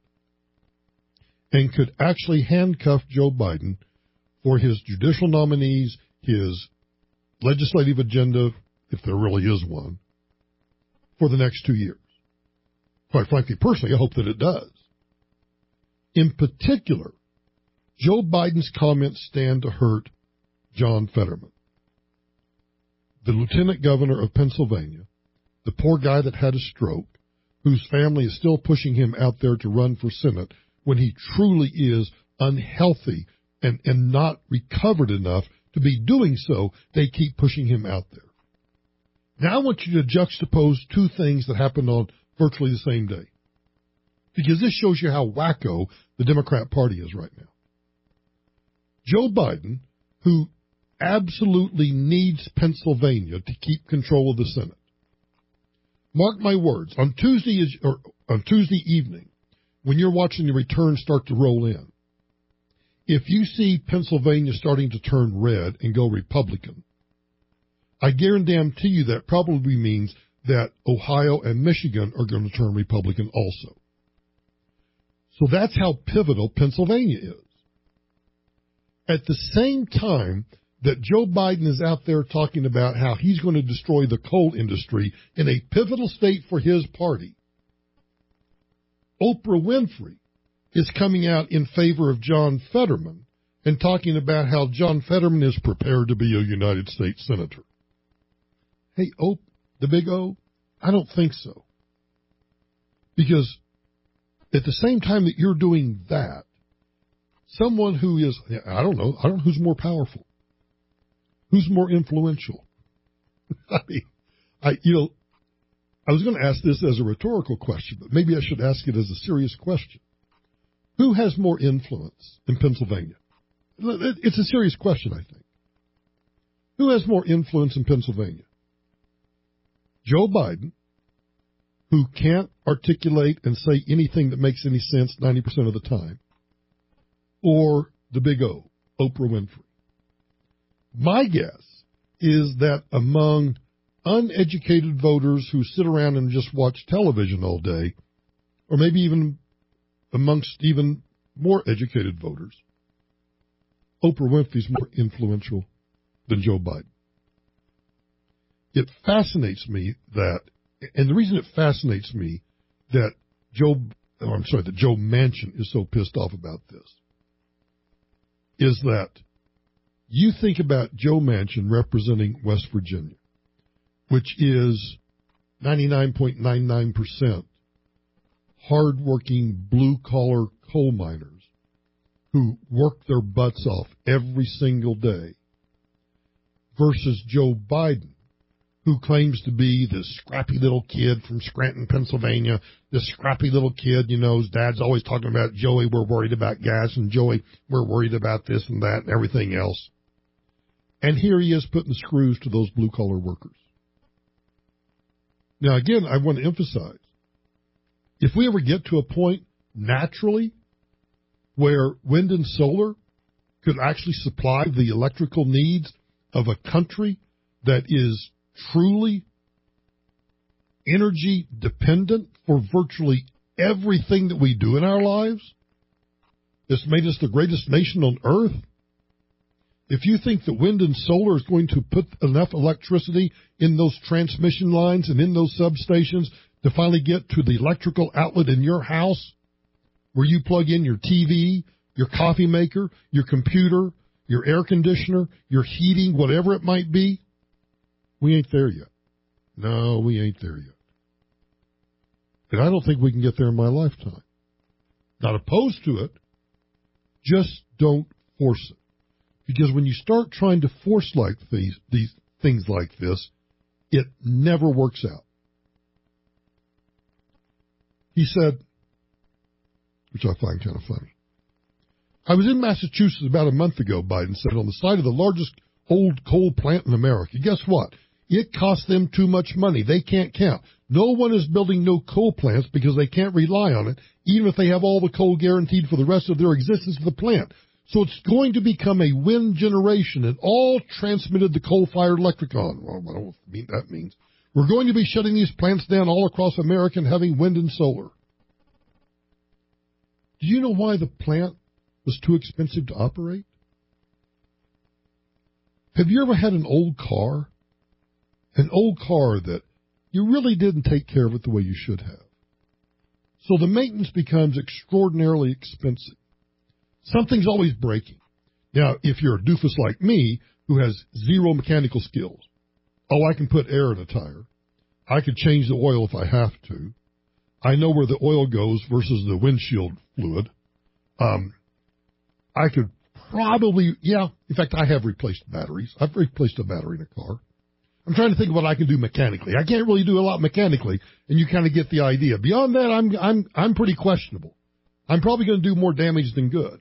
and could actually handcuff Joe Biden for his judicial nominees, his legislative agenda, if there really is one, for the next two years. Quite frankly, personally, I hope that it does. In particular, Joe Biden's comments stand to hurt John Fetterman, the lieutenant governor of Pennsylvania, the poor guy that had a stroke, whose family is still pushing him out there to run for Senate when he truly is unhealthy and, and not recovered enough to be doing so. They keep pushing him out there. Now I want you to juxtapose two things that happened on virtually the same day, because this shows you how wacko the Democrat Party is right now. Joe Biden, who absolutely needs Pennsylvania to keep control of the Senate. Mark my words, on Tuesday is, or on Tuesday evening, when you're watching the returns start to roll in, if you see Pennsylvania starting to turn red and go Republican, I guarantee you that probably means that Ohio and Michigan are going to turn Republican also. So that's how pivotal Pennsylvania is. At the same time that Joe Biden is out there talking about how he's going to destroy the coal industry in a pivotal state for his party, Oprah Winfrey is coming out in favor of John Fetterman and talking about how John Fetterman is prepared to be a United States Senator. Hey, Oprah, the big O, I don't think so. Because at the same time that you're doing that, someone who is, I don't know, I don't know who's more powerful. Who's more influential? I mean, I, you know, I was going to ask this as a rhetorical question, but maybe I should ask it as a serious question. Who has more influence in Pennsylvania? It's a serious question, I think. Who has more influence in Pennsylvania? Joe Biden, who can't articulate and say anything that makes any sense ninety percent of the time, or the big O, Oprah Winfrey? My guess is that among uneducated voters who sit around and just watch television all day, or maybe even amongst even more educated voters, Oprah Winfrey is more influential than Joe Biden. It fascinates me that, and the reason it fascinates me that Joe, oh, I'm sorry, that Joe Manchin is so pissed off about this, is that you think about Joe Manchin representing West Virginia, which is ninety-nine point nine nine percent hardworking blue-collar coal miners who work their butts off every single day, versus Joe Biden, who claims to be this scrappy little kid from Scranton, Pennsylvania, this scrappy little kid, you know, his dad's always talking about, Joey, we're worried about gas, and Joey, we're worried about this and that and everything else. And here he is putting screws to those blue-collar workers. Now, again, I want to emphasize, if we ever get to a point naturally where wind and solar could actually supply the electrical needs of a country that is truly energy dependent for virtually everything that we do in our lives, it's made us the greatest nation on earth. If you think that wind and solar is going to put enough electricity in those transmission lines and in those substations to finally get to the electrical outlet in your house where you plug in your T V, your coffee maker, your computer, your air conditioner, your heating, whatever it might be, we ain't there yet. No, we ain't there yet. And I don't think we can get there in my lifetime. Not opposed to it, just don't force it. Because when you start trying to force like these, these things like this, it never works out. He said, which I find kind of funny, I was in Massachusetts about a month ago, Biden said, on the site of the largest old coal plant in America. Guess what? It costs them too much money. They can't count. No one is building no coal plants because they can't rely on it, even if they have all the coal guaranteed for the rest of their existence of the plant. So it's going to become a wind generation, and all transmitted the coal-fired electric on. Well, I don't mean that means. We're going to be shutting these plants down all across America and having wind and solar. Do you know why the plant was too expensive to operate? Have you ever had an old car? An old car that you really didn't take care of it the way you should have. So the maintenance becomes extraordinarily expensive. Something's always breaking. Now, if you're a doofus like me who has zero mechanical skills, oh, I can put air in a tire. I can change the oil if I have to. I know where the oil goes versus the windshield fluid. Um, I could probably, yeah, in fact, I have replaced batteries. I've replaced a battery in a car. I'm trying to think of what I can do mechanically. I can't really do a lot mechanically, and you kind of get the idea. Beyond that, I'm I'm I'm pretty questionable. I'm probably going to do more damage than good.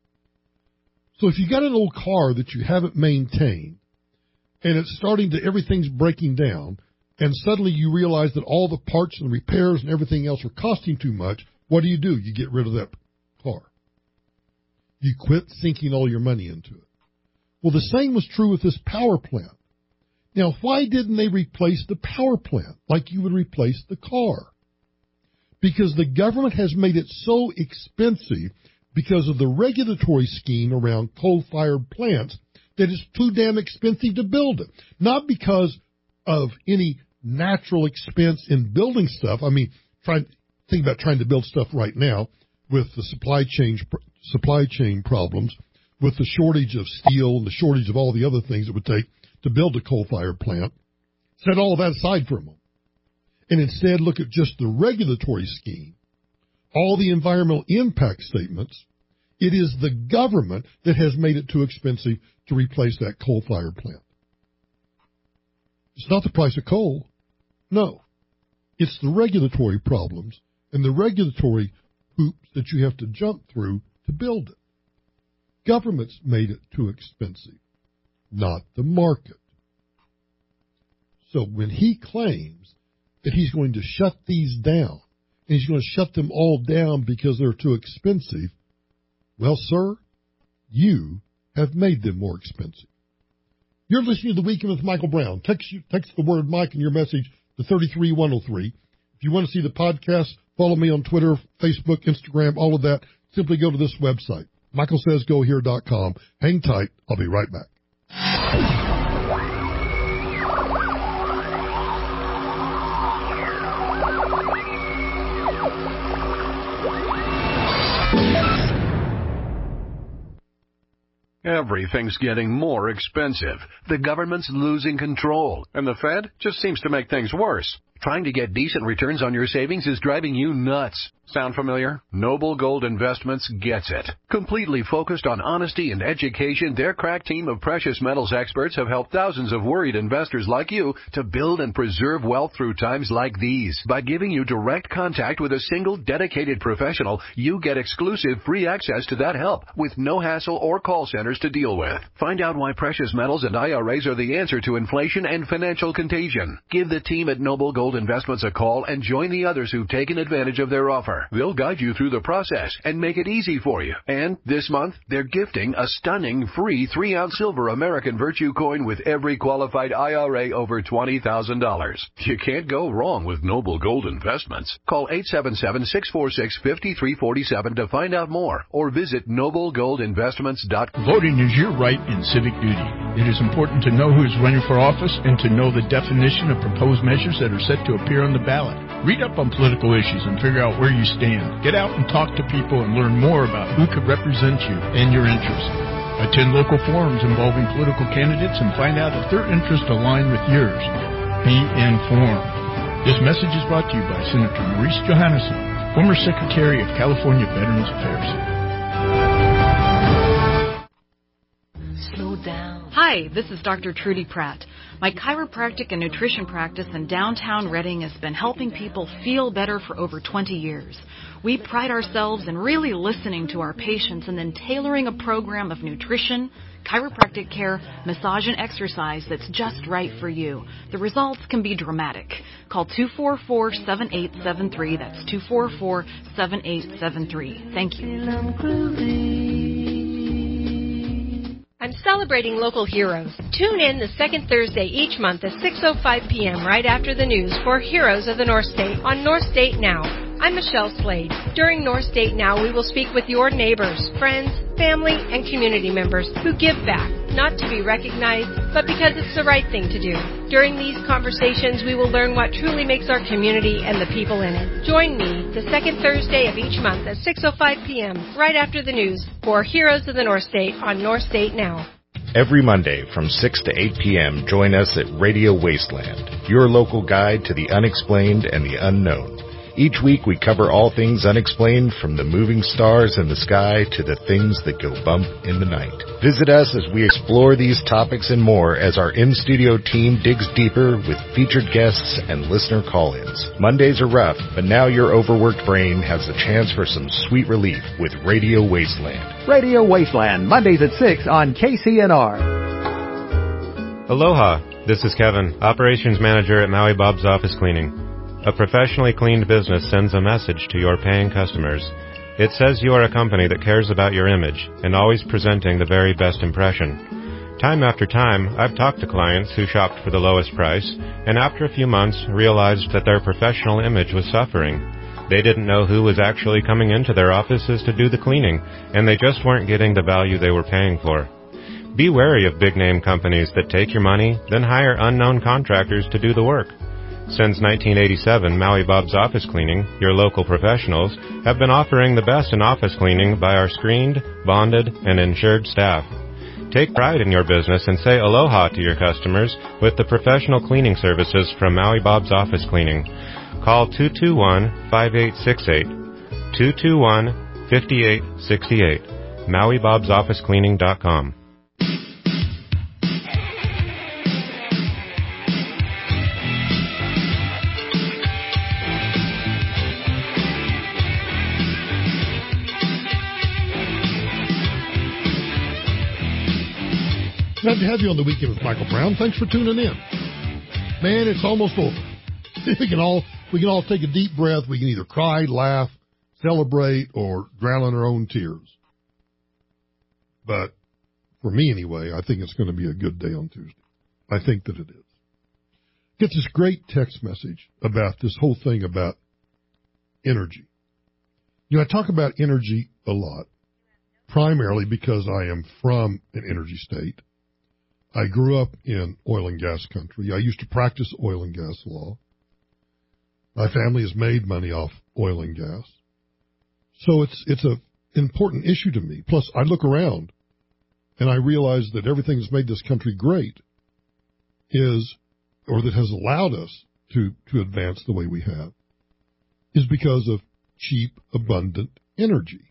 So if you got an old car that you haven't maintained, and it's starting to, everything's breaking down, and suddenly you realize that all the parts and repairs and everything else are costing too much, what do you do? You get rid of that car. You quit sinking all your money into it. Well, the same was true with this power plant. Now, why didn't they replace the power plant like you would replace the car? Because the government has made it so expensive because of the regulatory scheme around coal-fired plants that it's too damn expensive to build it. Not because of any natural expense in building stuff. I mean, try, think about trying to build stuff right now with the supply chain, supply chain problems, with the shortage of steel and the shortage of all the other things it would take to build a coal-fired plant. Set all that aside for a moment. And instead look at just the regulatory scheme, all the environmental impact statements. It is the government that has made it too expensive to replace that coal-fired plant. It's not the price of coal. No. It's the regulatory problems and the regulatory hoops that you have to jump through to build it. Government's made it too expensive, not the market. So when he claims that he's going to shut these down, and he's going to shut them all down because they're too expensive, well, sir, you have made them more expensive. You're listening to The Weekend with Michael Brown. Text, you, text the word Mike in your message to three three one oh three. If you want to see the podcast, follow me on Twitter, Facebook, Instagram, all of that. Simply go to this website, michael says go here dot com. Hang tight. I'll be right back. Everything's getting more expensive. The government's losing control, and the Fed just seems to make things worse. Trying to get decent returns on your savings is driving you nuts. Sound familiar? Noble Gold Investments gets it. Completely focused on honesty and education, their crack team of precious metals experts have helped thousands of worried investors like you to build and preserve wealth through times like these. By giving you direct contact with a single dedicated professional, you get exclusive free access to that help with no hassle or call centers to deal with. Find out why precious metals and I R As are the answer to inflation and financial contagion. Give the team at Noble Gold Gold Investments a call and join the others who've taken advantage of their offer. They'll guide you through the process and make it easy for you. And this month, they're gifting a stunning free three ounce silver American Virtue coin with every qualified I R A over twenty thousand dollars. You can't go wrong with Noble Gold Investments. Call eight seven seven, six four six, five three four seven to find out more or visit noble gold investments dot com. Voting is your right in civic duty. It is important to know who is running for office and to know the definition of proposed measures that are set to appear on the ballot. Read up on political issues and figure out where you stand. Get out and talk to people and learn more about who could represent you and your interests. Attend local forums involving political candidates and find out if their interests align with yours. Be informed. This message is brought to you by Senator Maurice Johannesson, former Secretary of California Veterans Affairs. Slow down. Hi, this is Doctor Trudy Pratt. My chiropractic and nutrition practice in downtown Redding has been helping people feel better for over twenty years. We pride ourselves in really listening to our patients and then tailoring a program of nutrition, chiropractic care, massage, and exercise that's just right for you. The results can be dramatic. Call two four four, seven eight seven three. That's two four four, seven eight seven three. Thank you. I'm celebrating local heroes. Tune in the second Thursday each month at six oh five p.m. right after the news for Heroes of the North State on North State Now. I'm Michelle Slade. During North State Now, we will speak with your neighbors, friends, family, and community members who give back, not to be recognized, but because it's the right thing to do. During these conversations, we will learn what truly makes our community and the people in it. Join me the second Thursday of each month at six oh five p.m. right after the news for Heroes of the North State on North State Now. Every Monday from six to eight p.m., join us at Radio Wasteland, your local guide to the unexplained and the unknown. Each week we cover all things unexplained, from the moving stars in the sky to the things that go bump in the night. Visit us as we explore these topics and more as our in-studio team digs deeper with featured guests and listener call-ins. Mondays are rough, but now your overworked brain has a chance for some sweet relief with Radio Wasteland. Radio Wasteland, Mondays at six on K C N R. Aloha, this is Kevin, Operations Manager at Maui Bob's Office Cleaning. A professionally cleaned business sends a message to your paying customers. It says you are a company that cares about your image and always presenting the very best impression. Time after time, I've talked to clients who shopped for the lowest price and after a few months realized that their professional image was suffering. They didn't know who was actually coming into their offices to do the cleaning, and they just weren't getting the value they were paying for. Be wary of big-name companies that take your money, then hire unknown contractors to do the work. Since nineteen eighty-seven, Maui Bob's Office Cleaning, your local professionals, have been offering the best in office cleaning by our screened, bonded, and insured staff. Take pride in your business and say aloha to your customers with the professional cleaning services from Maui Bob's Office Cleaning. Call two two one, five eight six eight, two two one, five eight six eight, maui bobs office cleaning dot com. Glad to have you on the Weekend with Michael Brown. Thanks for tuning in. Man, it's almost over. We can all we can all take a deep breath. We can either cry, laugh, celebrate, or drown in our own tears. But for me anyway, I think it's going to be a good day on Tuesday. I think that it is. Get this great text message about this whole thing about energy. You know, I talk about energy a lot, primarily because I am from an energy state. I grew up in oil and gas country. I used to practice oil and gas law. My family has made money off oil and gas. So it's it's a important issue to me. Plus, I look around and I realize that everything that's made this country great is, or that has allowed us to, to advance the way we have, is because of cheap, abundant energy.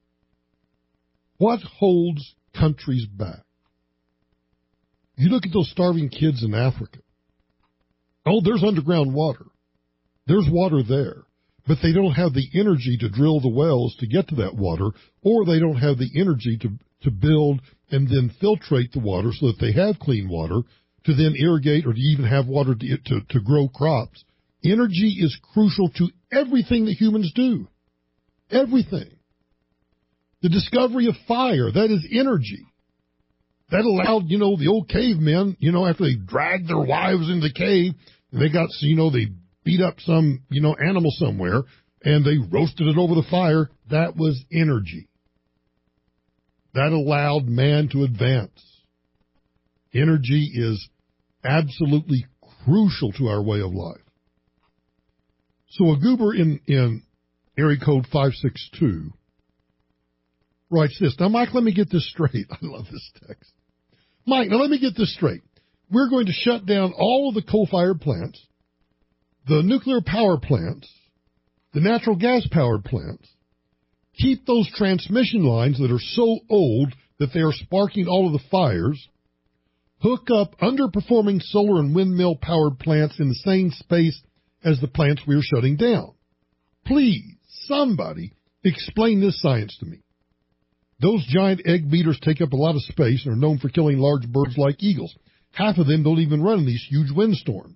What holds countries back? You look at those starving kids in Africa. Oh, there's underground water. There's water there. But they don't have the energy to drill the wells to get to that water, or they don't have the energy to, to build and then filtrate the water so that they have clean water to then irrigate or to even have water to, to, to grow crops Energy is crucial to everything that humans do. Everything. The discovery of fire, that is energy. That allowed, you know, the old cavemen, you know, after they dragged their wives into the cave, they got, you know, they beat up some, you know, animal somewhere, and they roasted it over the fire. That was energy. That allowed man to advance. Energy is absolutely crucial to our way of life. So a goober in, in area code five six two writes this. Now, Mike, let me get this straight. I love this text. Mike, now let me get this straight. We're going to shut down all of the coal-fired plants, the nuclear power plants, the natural gas-powered plants, keep those transmission lines that are so old that they are sparking all of the fires, hook up underperforming solar and windmill-powered plants in the same space as the plants we are shutting down. Please, somebody, explain this science to me. Those giant egg beaters take up a lot of space and are known for killing large birds like eagles. Half of them don't even run in these huge windstorms.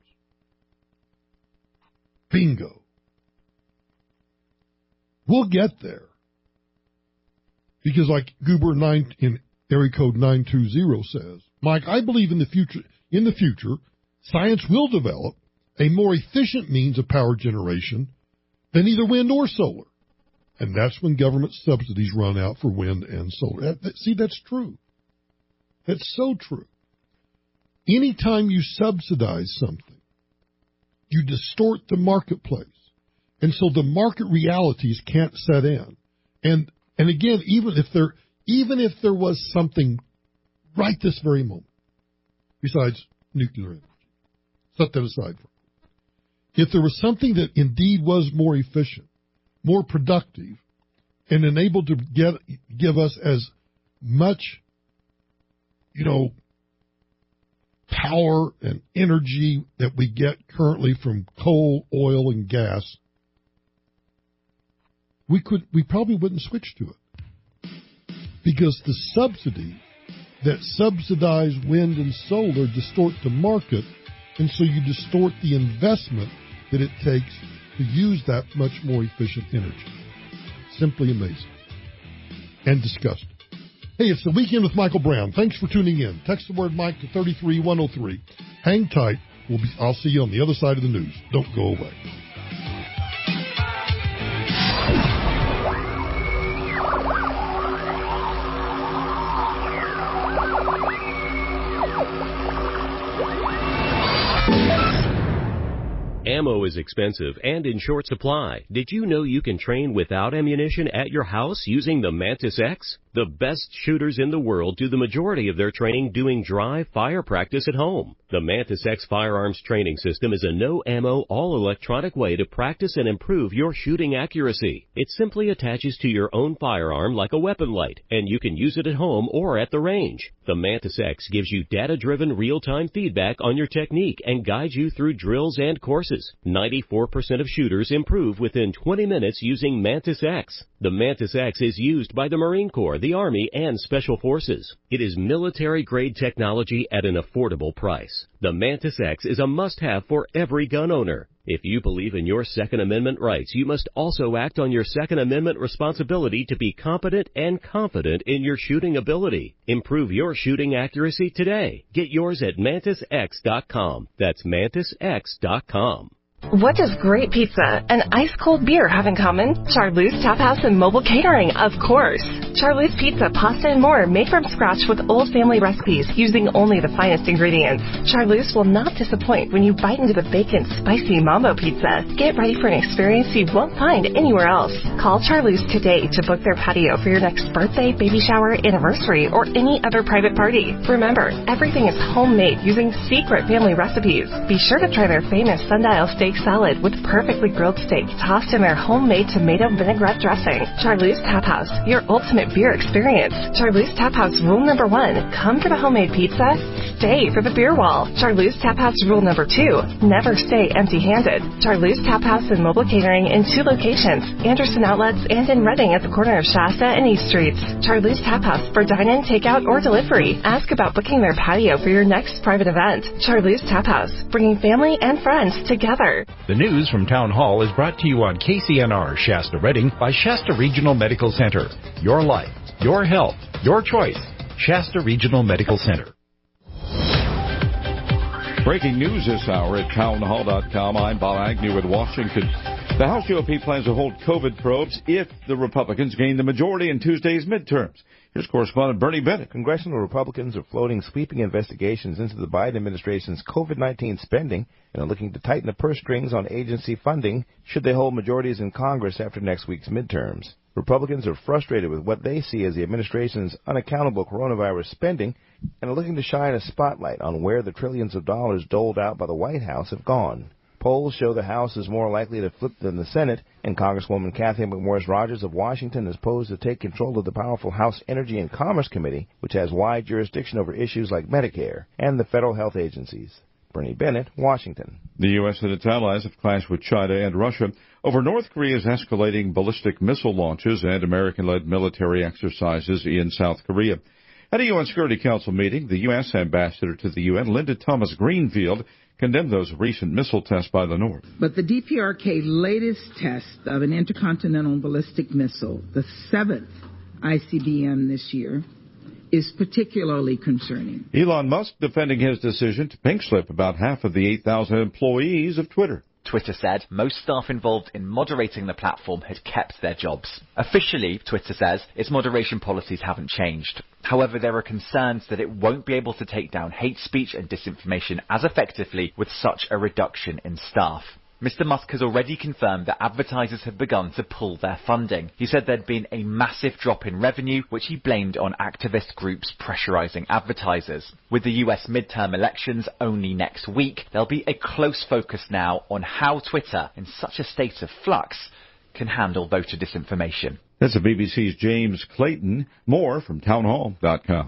Bingo. We'll get there. Because like Goober nine in area code nine two zero says, Mike, I believe in the future, in the future, science will develop a more efficient means of power generation than either wind or solar. And that's when government subsidies run out for wind and solar. That, that, see, that's true. That's so true. Anytime you subsidize something, you distort the marketplace. And so the market realities can't set in. And and again, even if there even if there was something right this very moment, besides nuclear energy, set that aside for if there was something that indeed was more efficient, more productive, and enabled to get give us as much, you know, power and energy that we get currently from coal, oil, and gas, we could we probably wouldn't switch to it. Because the subsidy that subsidize wind and solar distort the market, and so you distort the investment that it takes to use that much more efficient energy. Simply amazing. And disgusting. Hey, it's the Weekend with Michael Brown. Thanks for tuning in. Text the word Mike to three three one oh three. Hang tight. We'll be, I'll see you on the other side of the news. Don't go away. Ammo is expensive and in short supply. Did you know you can train without ammunition at your house using the Mantis X? The best shooters in the world do the majority of their training doing dry fire practice at home. The Mantis X firearms training system is a no-ammo, all-electronic way to practice and improve your shooting accuracy. It simply attaches to your own firearm like a weapon light, and you can use it at home or at the range. The Mantis X gives you data-driven real-time feedback on your technique and guides you through drills and courses. ninety-four percent of shooters improve within twenty minutes using Mantis X. The Mantis X is used by the Marine Corps, the Army, and Special Forces. It is military-grade technology at an affordable price. The Mantis X is a must-have for every gun owner. If you believe in your Second Amendment rights, you must also act on your Second Amendment responsibility to be competent and confident in your shooting ability. Improve your shooting accuracy today. Get yours at mantis x dot com. That's mantis x dot com. What does great pizza and ice-cold beer have in common? Charlie's Tap House and Mobile Catering, of course. Charlie's Pizza, pasta, and more made from scratch with old family recipes using only the finest ingredients. Charlie's will not disappoint when you bite into the bacon, spicy Mambo pizza. Get ready for an experience you won't find anywhere else. Call Charlie's today to book their patio for your next birthday, baby shower, anniversary, or any other private party. Remember, everything is homemade using secret family recipes. Be sure to try their famous sundial steak salad with perfectly grilled steak tossed in their homemade tomato vinaigrette dressing. Charlie's Tap House, your ultimate beer experience. Charlie's Tap House rule number one, come for the homemade pizza, stay for the beer wall. Charleuse Tap House rule number two, never stay empty-handed. Charleuse Tap House and Mobile Catering in two locations, Anderson Outlets and in Reading at the corner of Shasta and East Streets. Charleuse Tap House for dine-in, takeout, or delivery. Ask about booking their patio for your next private event. Charleuse Tap House, bringing family and friends together. The news from Town Hall is brought to you on K C N R Shasta Reading by Shasta Regional Medical Center. Your life, your health, your choice. Shasta Regional Medical Center. Breaking news this hour at town hall dot com. I'm Bob Agnew with Washington. The House G O P plans to hold COVID probes if the Republicans gain the majority in Tuesday's midterms. Here's correspondent Bernie Bennett. Congressional Republicans are floating sweeping investigations into the Biden administration's COVID nineteen spending and are looking to tighten the purse strings on agency funding should they hold majorities in Congress after next week's midterms. Republicans are frustrated with what they see as the administration's unaccountable coronavirus spending and are looking to shine a spotlight on where the trillions of dollars doled out by the White House have gone. Polls show the House is more likely to flip than the Senate, and Congresswoman Cathy McMorris Rodgers of Washington is posed to take control of the powerful House Energy and Commerce Committee, which has wide jurisdiction over issues like Medicare and the federal health agencies. Bernie Bennett, Washington. The U S and its allies have clashed with China and Russia over North Korea's escalating ballistic missile launches and American-led military exercises in South Korea. At a U N Security Council meeting, the U S ambassador to the U N, Linda Thomas-Greenfield, condemned those recent missile tests by the North. But the D P R K latest test of an intercontinental ballistic missile, the seventh I C B M this year, is particularly concerning. Elon Musk defending his decision to pink slip about half of the eight thousand employees of Twitter. Twitter said most staff involved in moderating the platform had kept their jobs. Officially, Twitter says, its moderation policies haven't changed. However, there are concerns that it won't be able to take down hate speech and disinformation as effectively with such a reduction in staff. Mister Musk has already confirmed that advertisers have begun to pull their funding. He said there'd been a massive drop in revenue, which he blamed on activist groups pressurizing advertisers. With the U S midterm elections only next week, there'll be a close focus now on how Twitter, in such a state of flux, can handle voter disinformation. That's the B B C's James Clayton. More from town hall dot com.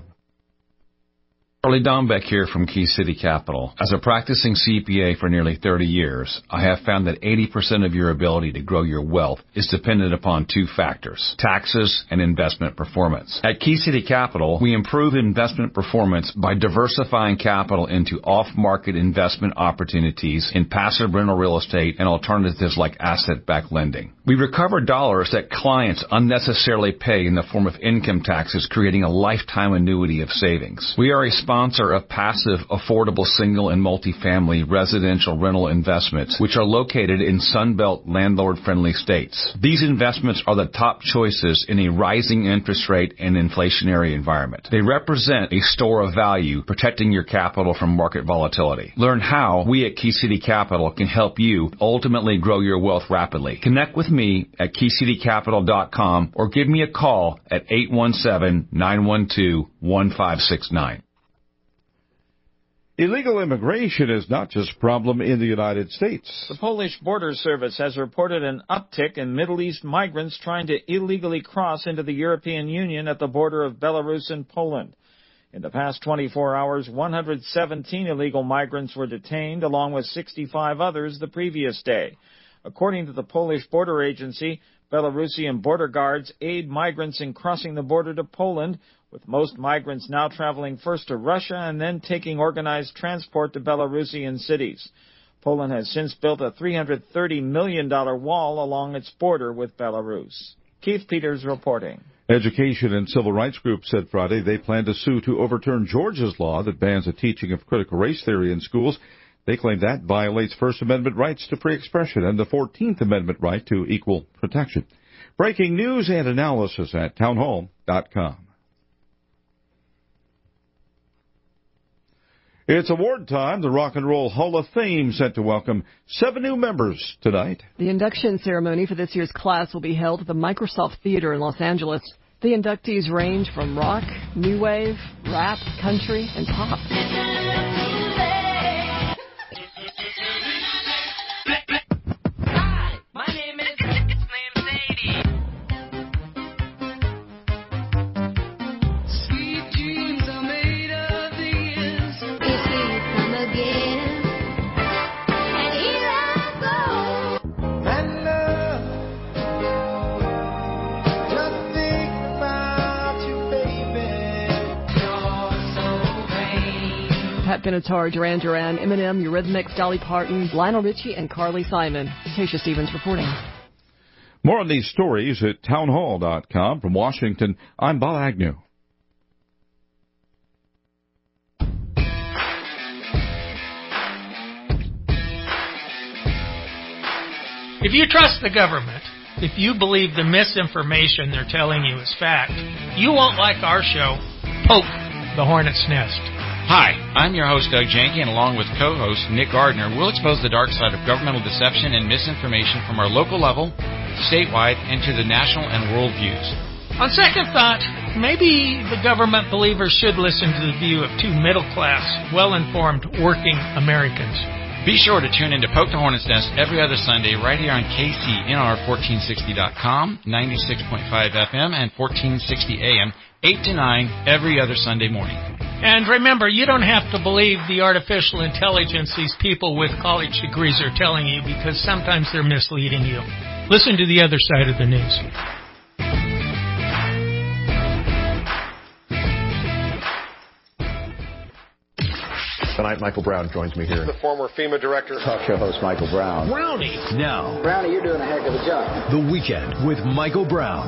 Charlie Dombeck here from Key City Capital. As a practicing C P A for nearly thirty years, I have found that eighty percent of your ability to grow your wealth is dependent upon two factors, taxes and investment performance. At Key City Capital, we improve investment performance by diversifying capital into off-market investment opportunities in passive rental real estate and alternatives like asset-backed lending. We recover dollars that clients unnecessarily pay in the form of income taxes, creating a lifetime annuity of savings. We are a sponsor of passive, affordable single and multifamily residential rental investments, which are located in Sunbelt landlord-friendly states. These investments are the top choices in a rising interest rate and inflationary environment. They represent a store of value, protecting your capital from market volatility. Learn how we at Key City Capital can help you ultimately grow your wealth rapidly. Connect with me at key city capital dot com or give me a call at eight one seven, nine one two, one five six nine. Illegal immigration is not just a problem in the United States. The Polish Border Service has reported an uptick in Middle East migrants trying to illegally cross into the European Union at the border of Belarus and Poland. In the past twenty-four hours, one hundred seventeen illegal migrants were detained, along with sixty-five others the previous day. According to the Polish Border Agency, Belarusian border guards aid migrants in crossing the border to Poland, with most migrants now traveling first to Russia and then taking organized transport to Belarusian cities. Poland has since built a three hundred thirty million dollars wall along its border with Belarus. Keith Peters reporting. Education and civil rights groups said Friday they plan to sue to overturn Georgia's law that bans the teaching of critical race theory in schools. They claim that violates First Amendment rights to free expression and the fourteenth Amendment right to equal protection. Breaking news and analysis at town hall dot com. It's award time. The Rock and Roll Hall of Fame set to welcome seven new members tonight. The induction ceremony for this year's class will be held at the Microsoft Theater in Los Angeles. The inductees range from rock, new wave, rap, country, and pop. Benatar, Duran Duran, Eminem, Eurythmics, Dolly Parton, Lionel Richie, and Carly Simon. Tasha Stevens reporting. More on these stories at townhall dot com. From Washington, I'm Bob Agnew. If you trust the government, if you believe the misinformation they're telling you is fact, you won't like our show, Poke the Hornet's Nest. Hi, I'm your host, Doug Janke, and along with co-host Nick Gardner, we'll expose the dark side of governmental deception and misinformation from our local level, statewide, and to the national and world views. On second thought, maybe the government believers should listen to the view of two middle-class, well-informed, working Americans. Be sure to tune in to Poke the Hornet's Nest every other Sunday right here on K C N R fourteen sixty dot com, ninety-six point five F M, and fourteen sixty A M, eight to nine every other Sunday morning. And remember, you don't have to believe the artificial intelligence these people with college degrees are telling you, because sometimes they're misleading you. Listen to the other side of the news. Tonight, Michael Brown joins me here. The former FEMA director. Talk show host Michael Brown. Brownie. Now. Brownie, you're doing a heck of a job. The Weekend with Michael Brown.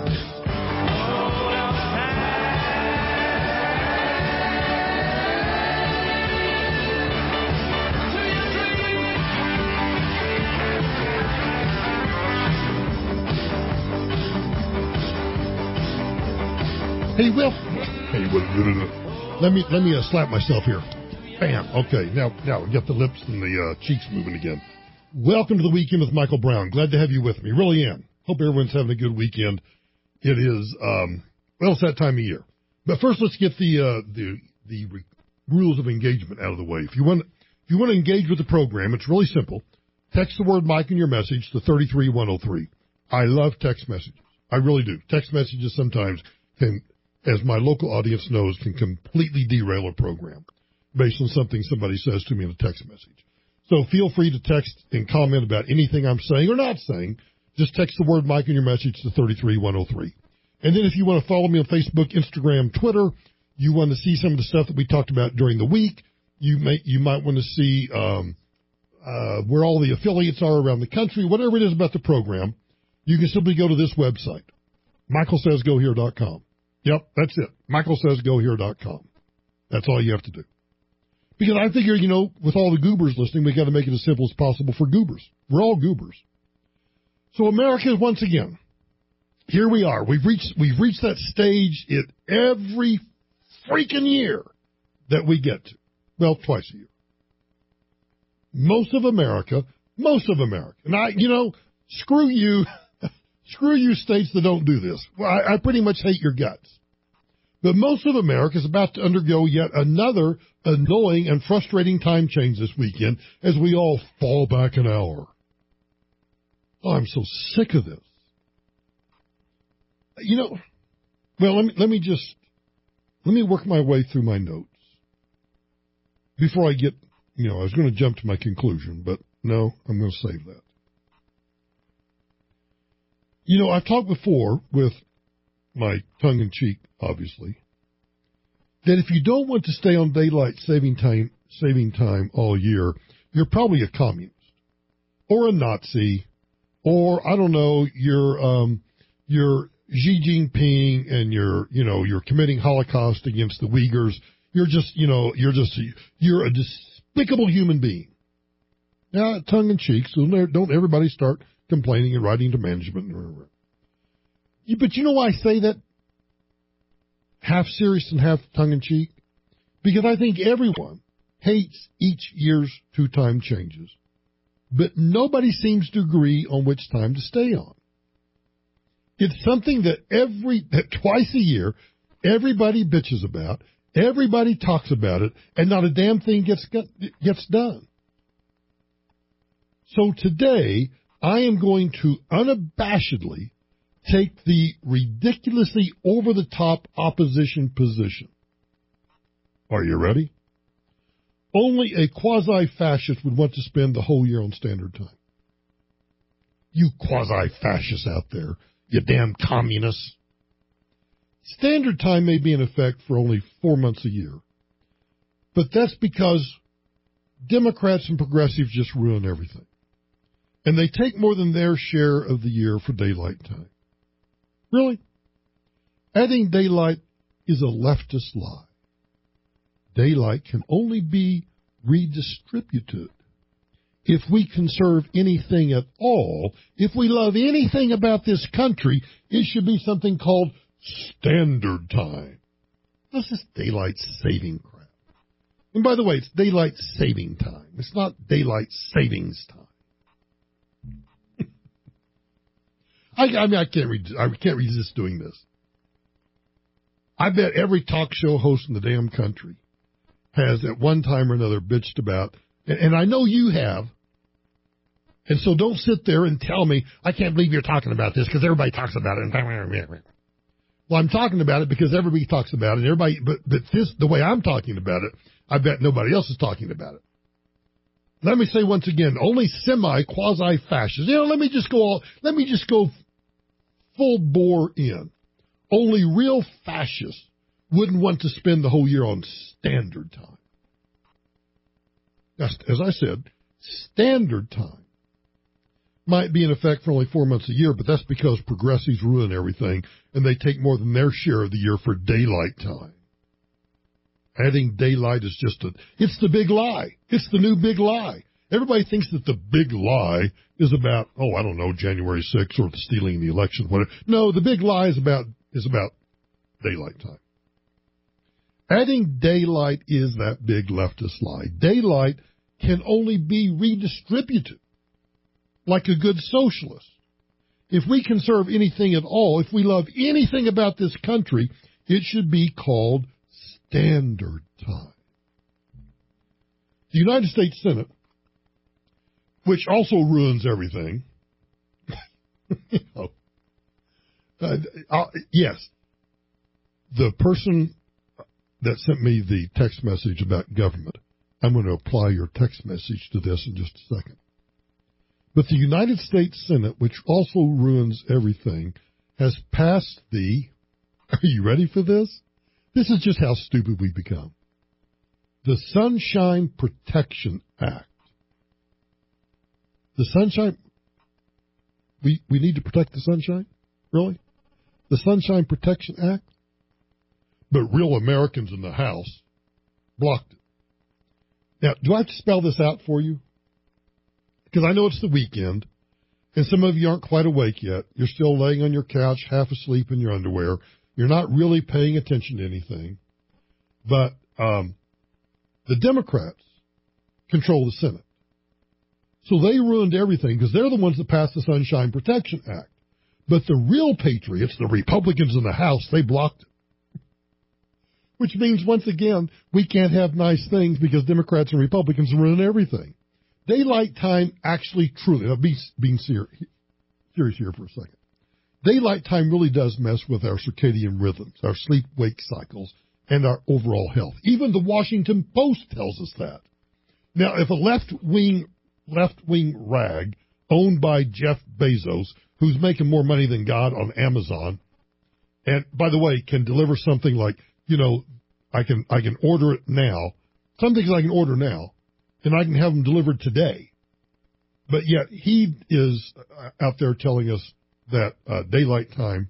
Hey, Will. Hey, Will. Let me let me uh, slap myself here. Bam. Okay, now now we got the lips and the uh, cheeks moving again. Welcome to the Weekend with Michael Brown. Glad to have you with me. Really am. Hope everyone's having a good weekend. It is um, well, it's that time of year. But first, let's get the uh, the the re- rules of engagement out of the way. If you want if you want to engage with the program, it's really simple. Text the word Mike in your message to thirty-three one oh three. I love text messages. I really do. Text messages sometimes can, as my local audience knows, can completely derail a program based on something somebody says to me in a text message. So feel free to text and comment about anything I'm saying or not saying. Just text the word Mike in your message to thirty-three one oh three. And then if you want to follow me on Facebook, Instagram, Twitter, you want to see some of the stuff that we talked about during the week, you may you might want to see um, uh, where all the affiliates are around the country, whatever it is about the program, you can simply go to this website, michael says go here dot com. Yep, that's it, michael says go here dot com. That's all you have to do. Because I figure, you know, with all the goobers listening, we got to make it as simple as possible for goobers. We're all goobers. So America, once again, here we are. We've reached we've reached that stage in every freaking year that we get to. Well, twice a year. Most of America, most of America, and I, you know, screw you, screw you states that don't do this. Well, I, I pretty much hate your guts. But most of America is about to undergo yet another annoying and frustrating time change this weekend as we all fall back an hour. Oh, I'm so sick of this. You know, well, let me, let me just, let me work my way through my notes before I get, you know, I was going to jump to my conclusion, but no, I'm going to save that. You know, I've talked before with my tongue-in-cheek, obviously, that if you don't want to stay on daylight saving time, saving time all year, you're probably a communist or a Nazi, or I don't know, you're um, you're Xi Jinping and you're you know you're committing Holocaust against the Uyghurs. You're just you know you're just you're a despicable human being. Now, tongue-in-cheek, so don't everybody start complaining and writing to management. But you know why I say that? Half serious and half tongue-in-cheek? Because I think everyone hates each year's two-time changes, but nobody seems to agree on which time to stay on. It's something that every that twice a year, everybody bitches about, everybody talks about it, and not a damn thing gets gets done. So today, I am going to unabashedly take the ridiculously over-the-top opposition position. Are you ready? Only a quasi-fascist would want to spend the whole year on Standard Time. You quasi-fascists out there, you damn communists. Standard Time may be in effect for only four months a year, but that's because Democrats and progressives just ruin everything. And they take more than their share of the year for daylight time. Really? Adding daylight is a leftist lie. Daylight can only be redistributed. If we conserve anything at all, if we love anything about this country, it should be something called standard time. That's just daylight saving crap. And by the way, it's daylight saving time. It's not daylight savings time. I, I mean, I can't, re- I can't resist doing this. I bet every talk show host in the damn country has at one time or another bitched about, and, and I know you have, and so don't sit there and tell me, I can't believe you're talking about this because everybody talks about it. Well, I'm talking about it because everybody talks about it, and everybody, but, but this, the way I'm talking about it, I bet nobody else is talking about it. Let me say once again, only semi-quasi-fascists. You know, let me just go all, let me just go full bore in. Only real fascists wouldn't want to spend the whole year on standard time. Now, as I said, standard time might be in effect for only four months a year, but that's because progressives ruin everything, and they take more than their share of the year for daylight time. Adding daylight is just a, it's the big lie. It's the new big lie. Everybody thinks that the big lie is about, oh, I don't know, January sixth or the stealing the election, whatever. No, the big lie is about, is about daylight time. Adding daylight is that big leftist lie. Daylight can only be redistributed like a good socialist. If we conserve anything at all, if we love anything about this country, it should be called standard time. The United States Senate, which also ruins everything, you know, uh, uh, yes, the person that sent me the text message about government, I'm going to apply your text message to this in just a second. But the United States Senate, which also ruins everything, has passed the, are you ready for this? This is just how stupid we've become. The Sunshine Protection Act. The Sunshine, we, we need to protect the sunshine? Really? The Sunshine Protection Act? But real Americans in the House blocked it. Now, do I have to spell this out for you? Because I know it's the weekend, and some of you aren't quite awake yet. You're still laying on your couch, half asleep in your underwear. You're not really paying attention to anything. But um, the Democrats control the Senate. So they ruined everything because they're the ones that passed the Sunshine Protection Act. But the real patriots, the Republicans in the House, they blocked it. Which means, once again, we can't have nice things because Democrats and Republicans ruin everything. Daylight time actually truly, I'll be being serious, serious here for a second. Daylight time really does mess with our circadian rhythms, our sleep-wake cycles, and our overall health. Even the Washington Post tells us that. Now, if a left-wing, left-wing rag owned by Jeff Bezos, who's making more money than God on Amazon, and by the way, can deliver something like, you know, I can I can order it now. Some things I can order now, and I can have them delivered today. But yet he is out there telling us that uh, daylight time,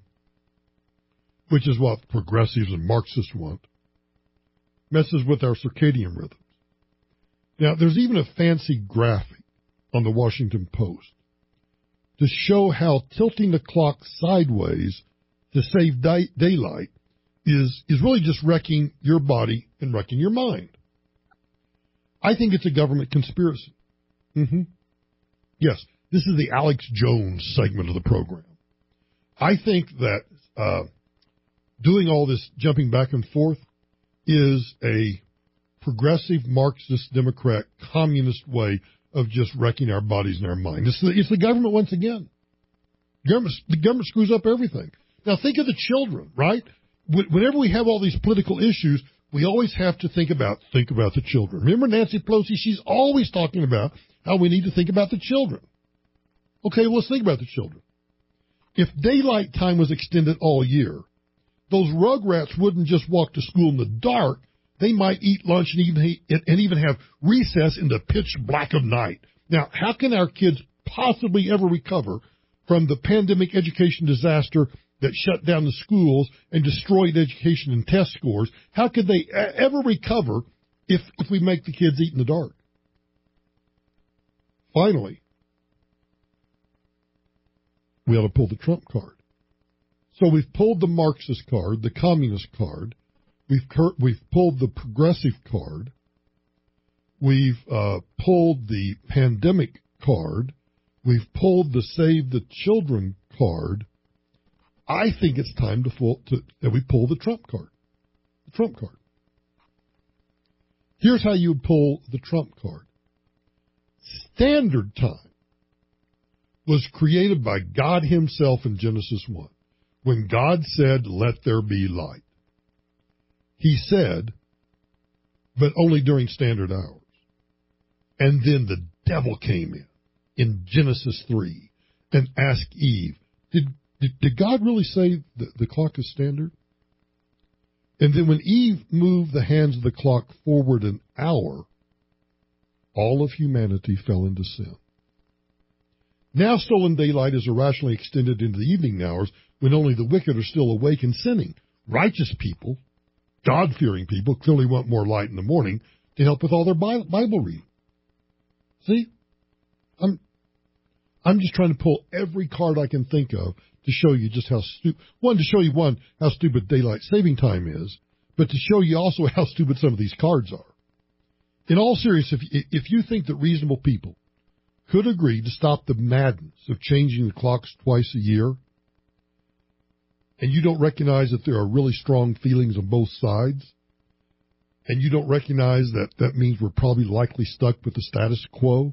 which is what progressives and Marxists want, messes with our circadian rhythms. Now, there's even a fancy graphic on the Washington Post to show how tilting the clock sideways to save day- daylight is is really just wrecking your body and wrecking your mind. I think it's a government conspiracy. Mm-hmm. Yes, this is the Alex Jones segment of the program. I think that uh, doing all this jumping back and forth is a progressive Marxist, Democrat, communist way of just wrecking our bodies and our mind. It's the, it's the government once again. Government, the government screws up everything. Now think of the children, right? Whenever we have all these political issues, we always have to think about think about the children. Remember Nancy Pelosi? She's always talking about how we need to think about the children. Okay, well, let's think about the children. If daylight time was extended all year, those rugrats wouldn't just walk to school in the dark. They might eat lunch and even, and even have recess in the pitch black of night. Now, how can our kids possibly ever recover from the pandemic education disaster that shut down the schools and destroyed education and test scores? How could they ever recover if, if we make the kids eat in the dark? Finally, we ought to pull the Trump card. So we've pulled the Marxist card, the communist card. We've cur- we've pulled the progressive card. We've uh, pulled the pandemic card. We've pulled the Save the Children card. I think it's time to, full, to that we pull the Trump card. The Trump card. Here's how you pull the Trump card. Standard time was created by God himself in Genesis one. When God said, "Let there be light," he said, but only during standard hours. And then the devil came in, in Genesis three, and asked Eve, did, did, did God really say the, the clock is standard? And then when Eve moved the hands of the clock forward an hour, all of humanity fell into sin. Now stolen daylight is irrationally extended into the evening hours when only the wicked are still awake and sinning. Righteous people, God-fearing people, clearly want more light in the morning to help with all their Bible reading. See? I'm I'm just trying to pull every card I can think of to show you just how stupid, one, to show you, one, how stupid daylight saving time is, but to show you also how stupid some of these cards are. In all seriousness, if, if you think that reasonable people could agree to stop the madness of changing the clocks twice a year, and you don't recognize that there are really strong feelings on both sides, and you don't recognize that that means we're probably likely stuck with the status quo,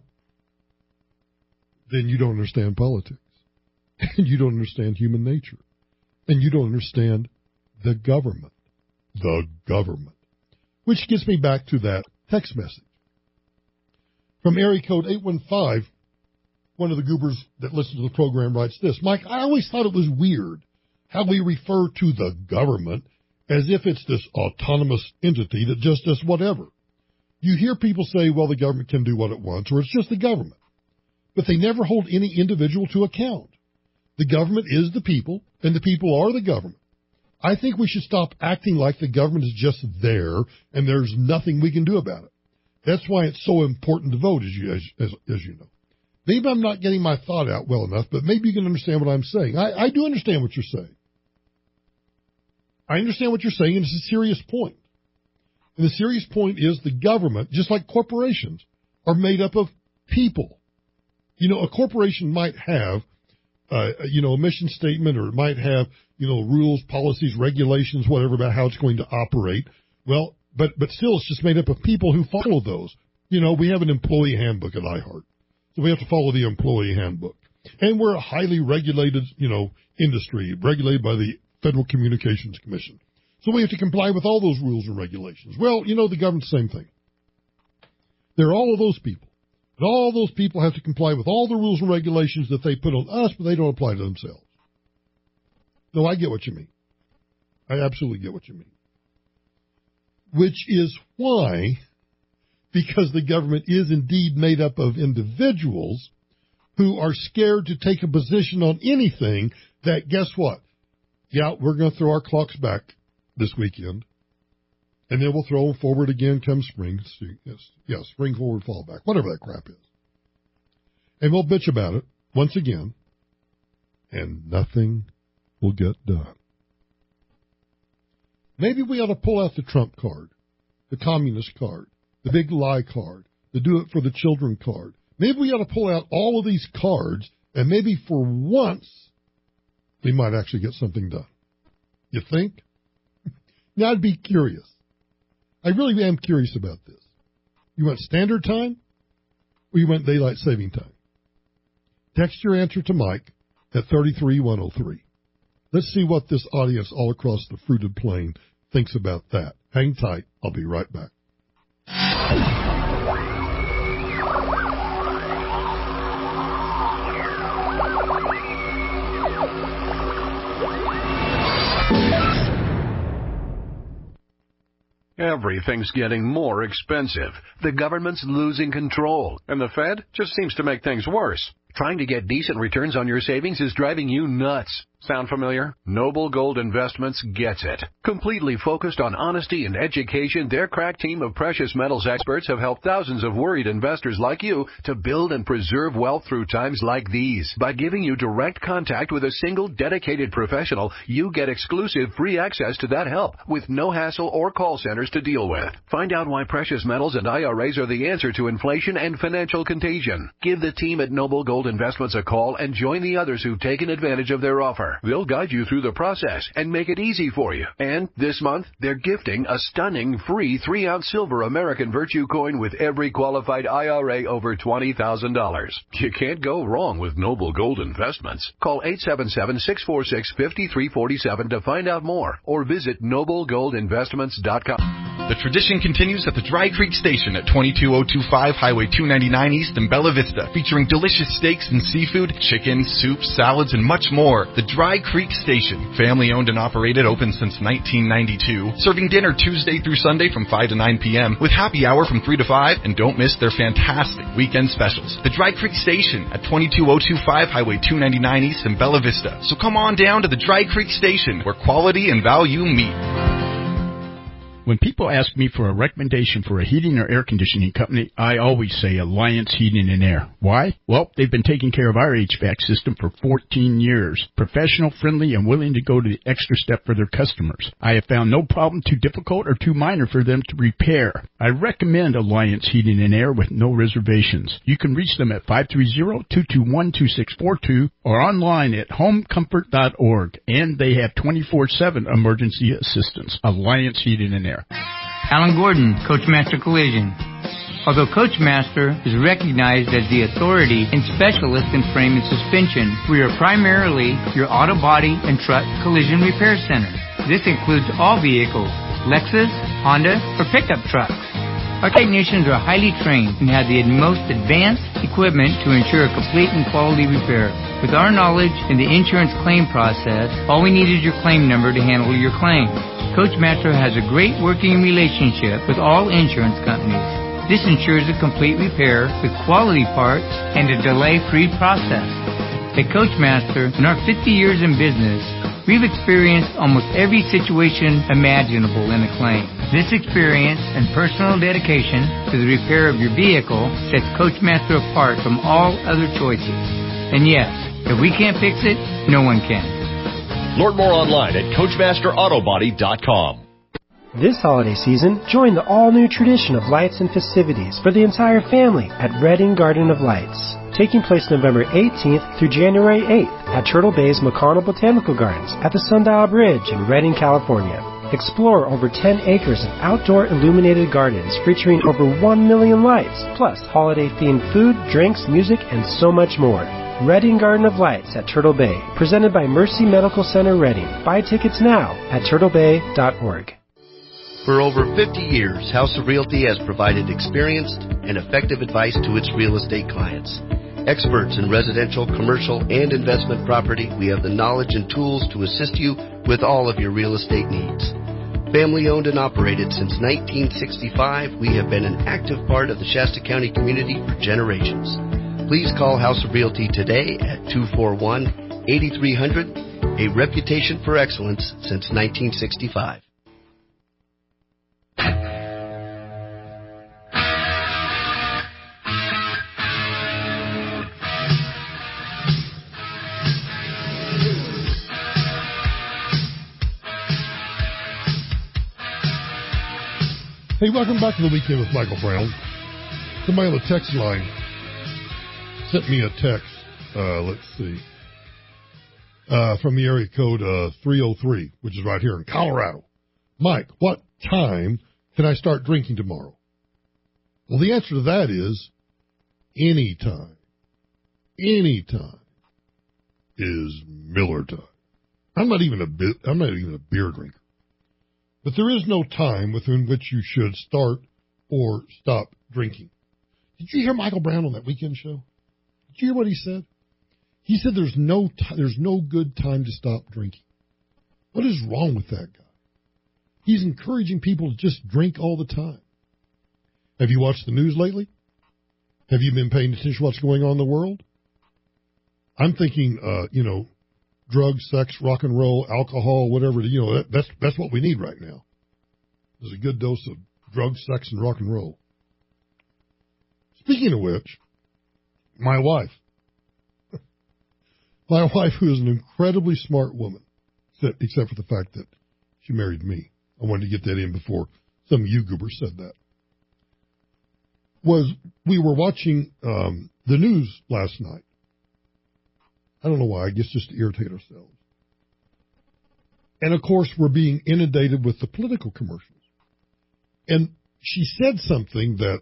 then you don't understand politics, and you don't understand human nature, and you don't understand the government. The government. Which gets me back to that text message. From area code eight one five, one of the goobers that listens to the program writes this: Mike, I always thought it was weird how we refer to the government as if it's this autonomous entity that just does whatever. You hear people say, well, the government can do what it wants, or it's just the government. But they never hold any individual to account. The government is the people, and the people are the government. I think we should stop acting like the government is just there, and there's nothing we can do about it. That's why it's so important to vote, as you, as, as, as you know. Maybe I'm not getting my thought out well enough, but maybe you can understand what I'm saying. I, I do understand what you're saying. I understand what you're saying, and it's a serious point. And the serious point is the government, just like corporations, are made up of people. You know, a corporation might have, uh, you know, a mission statement, or it might have, you know, rules, policies, regulations, whatever, about how it's going to operate. Well, but but still, it's just made up of people who follow those. You know, we have an employee handbook at iHeart, so we have to follow the employee handbook. And we're a highly regulated, you know, industry, regulated by the Federal Communications Commission. So we have to comply with all those rules and regulations. Well, you know, the government's the same thing. There are all of those people. And all those people have to comply with all the rules and regulations that they put on us, but they don't apply to themselves. No, I get what you mean. I absolutely get what you mean. Which is why, because the government is indeed made up of individuals who are scared to take a position on anything, that guess what? Yeah, we're going to throw our clocks back this weekend, and then we'll throw them forward again come spring. Yes, yes, spring forward, fall back, whatever that crap is. And we'll bitch about it once again, and nothing will get done. Maybe we ought to pull out the Trump card, the communist card, the big lie card, the do it for the children card. Maybe we ought to pull out all of these cards, and maybe for once we might actually get something done. You think? Now, I'd be curious. I really am curious about this. You want standard time, or you want daylight saving time? Text your answer to Mike at thirty-three one oh three. Let's see what this audience all across the fruited plain thinks about that. Hang tight. I'll be right back. Yeah, Everything's getting more expensive. The government's losing control, and the Fed just seems to make things worse. Trying to get decent returns on your savings is driving you nuts. Sound familiar? Noble Gold Investments gets it. Completely focused on honesty and education, their crack team of precious metals experts have helped thousands of worried investors like you to build and preserve wealth through times like these. By giving you direct contact with a single dedicated professional, you get exclusive free access to that help with no hassle or call centers to deal with. Find out why precious metals and I R As are the answer to inflation and financial contagion. Give the team at Noble Gold Investments a call and join the others who've taken advantage of their offer. They'll guide you through the process and make it easy for you. And this month, they're gifting a stunning free three ounce silver American Virtue coin with every qualified I R A over twenty thousand dollars. You can't go wrong with Noble Gold Investments. Call eight seven seven, six four six, five three four seven to find out more or visit noble gold investments dot com. The tradition continues at the Dry Creek Station at twenty-two oh two five Highway two ninety-nine East in Bella Vista, featuring delicious steaks and seafood, chicken, soups, salads, and much more. The Dry Creek Station, family-owned and operated, open since nineteen ninety-two, serving dinner Tuesday through Sunday from five to nine p.m., with happy hour from three to five, and don't miss their fantastic weekend specials. The Dry Creek Station at twenty-two oh two five Highway two ninety-nine East in Bella Vista. So come on down to the Dry Creek Station, where quality and value meet. When people ask me for a recommendation for a heating or air conditioning company, I always say Alliance Heating and Air. Why? Well, they've been taking care of our H V A C system for fourteen years. Professional, friendly, and willing to go to the extra step for their customers. I have found no problem too difficult or too minor for them to repair. I recommend Alliance Heating and Air with no reservations. You can reach them at five three zero, two two one, two six four two or online at home comfort dot org. And they have twenty-four seven emergency assistance. Alliance Heating and Air. Alan Gordon, Coachmaster Collision. Although Coachmaster is recognized as the authority and specialist in frame and suspension, we are primarily your auto body and truck collision repair center. This includes all vehicles, Lexus, Honda, or pickup trucks. Our technicians are highly trained and have the most advanced equipment to ensure a complete and quality repair. With our knowledge in the insurance claim process, all we need is your claim number to handle your claim. Coachmaster has a great working relationship with all insurance companies. This ensures a complete repair with quality parts and a delay-free process. At Coachmaster, in our fifty years in business, we've experienced almost every situation imaginable in a claim. This experience and personal dedication to the repair of your vehicle sets Coachmaster apart from all other choices. And yes, if we can't fix it, no one can. Learn more online at coachmaster auto body dot com. This holiday season, join the all-new tradition of lights and festivities for the entire family at Redding Garden of Lights. Taking place November eighteenth through January eighth at Turtle Bay's McConnell Botanical Gardens at the Sundial Bridge in Redding, California. Explore over ten acres of outdoor illuminated gardens featuring over one million lights, plus holiday-themed food, drinks, music, and so much more. Redding Garden of Lights at Turtle Bay, presented by Mercy Medical Center Redding. Buy tickets now at turtle bay dot org. For over fifty years, House of Realty has provided experienced and effective advice to its real estate clients. Experts in residential, commercial, and investment property, we have the knowledge and tools to assist you with all of your real estate needs. Family owned and operated since nineteen sixty-five, we have been an active part of the Shasta County community for generations. Please call House of Realty today at two four one, eight three zero zero, a reputation for excellence since nineteen sixty-five. Hey, welcome back to the Weekend with Michael Brown. Somebody on the text line sent me a text, uh, let's see, uh, from the area code uh, three oh three, which is right here in Colorado. Mike, what time can I start drinking tomorrow? Well, the answer to that is any time. Any time is Miller time. I'm not even a bit, I'm not even a beer drinker. But there is no time within which you should start or stop drinking. Did you hear Michael Brown on that weekend show? Did you hear what he said? He said there's no t- there's no good time to stop drinking. What is wrong with that guy? He's encouraging people to just drink all the time. Have you watched the news lately? Have you been paying attention to what's going on in the world? I'm thinking, uh, you know, drugs, sex, rock and roll, alcohol, whatever. You know, that, that's that's what we need right now. There's a good dose of drugs, sex, and rock and roll. Speaking of which, my wife, my wife, who is an incredibly smart woman, except for the fact that she married me. I wanted to get that in before some of you goobers said that. Was we were watching um, the news last night. I don't know why, I guess just to irritate ourselves. And, of course, we're being inundated with the political commercials. And she said something that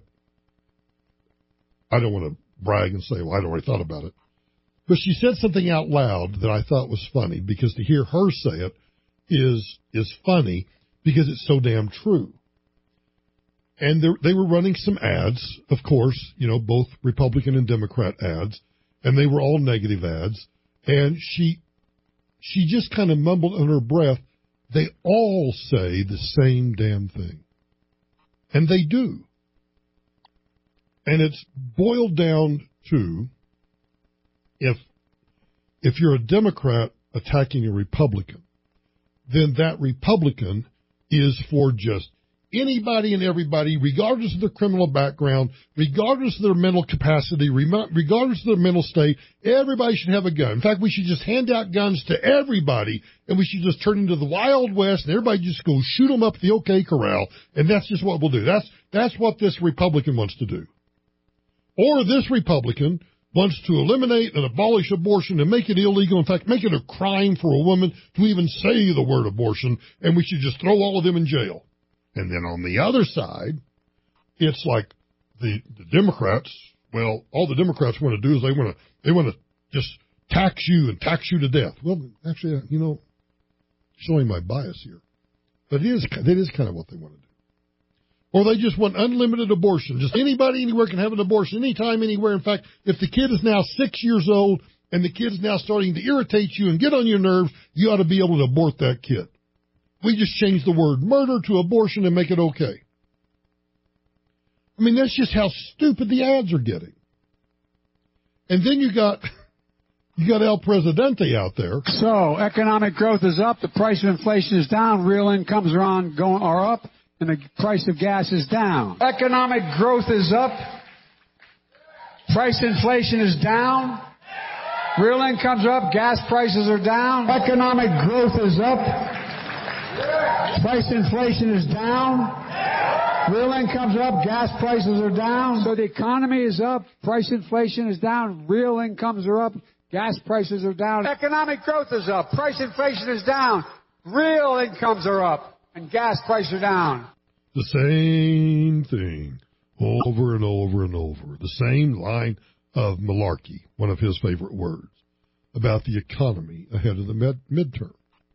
I don't want to brag and say, well, I'd already thought about it. But she said something out loud that I thought was funny, because to hear her say it is is funny because it's so damn true. And they were running some ads, of course, you know, both Republican and Democrat ads, and they were all negative ads. And she she just kind of mumbled under her breath, they all say the same damn thing. And they do. And it's boiled down to, if if you're a Democrat attacking a Republican, then that Republican is for just anybody and everybody, regardless of their criminal background, regardless of their mental capacity, regardless of their mental state. Everybody should have a gun. In fact, we should just hand out guns to everybody, and we should just turn into the Wild West, and everybody just go shoot them up at the OK Corral, and that's just what we'll do. That's that's what this Republican wants to do. Or this Republican wants to eliminate and abolish abortion and make it illegal. In fact, make it a crime for a woman to even say the word abortion, and we should just throw all of them in jail. And then on the other side, it's like the, the Democrats, well, all the Democrats want to do is they want to they want to just tax you and tax you to death. Well, actually, you know, showing my bias here. But it is, that is kind of what they want to do. Or they just want unlimited abortion. Just anybody anywhere can have an abortion anytime, anywhere. In fact, if the kid is now six years old and the kid is now starting to irritate you and get on your nerves, you ought to be able to abort that kid. We just change the word murder to abortion and make it okay. I mean, that's just how stupid the ads are getting. And then you got you got El Presidente out there. So economic growth is up, the price of inflation is down, real incomes are on going are up, and the price of gas is down. Economic growth is up, price inflation is down, real incomes are up, gas prices are down. Economic growth is up. Price inflation is down. Real incomes are up. Gas prices are down. So the economy is up. Price inflation is down. Real incomes are up. Gas prices are down. Economic growth is up. Price inflation is down. Real incomes are up. And gas prices are down. The same thing over and over and over. The same line of malarkey, one of his favorite words, about the economy ahead of the mid- midterm.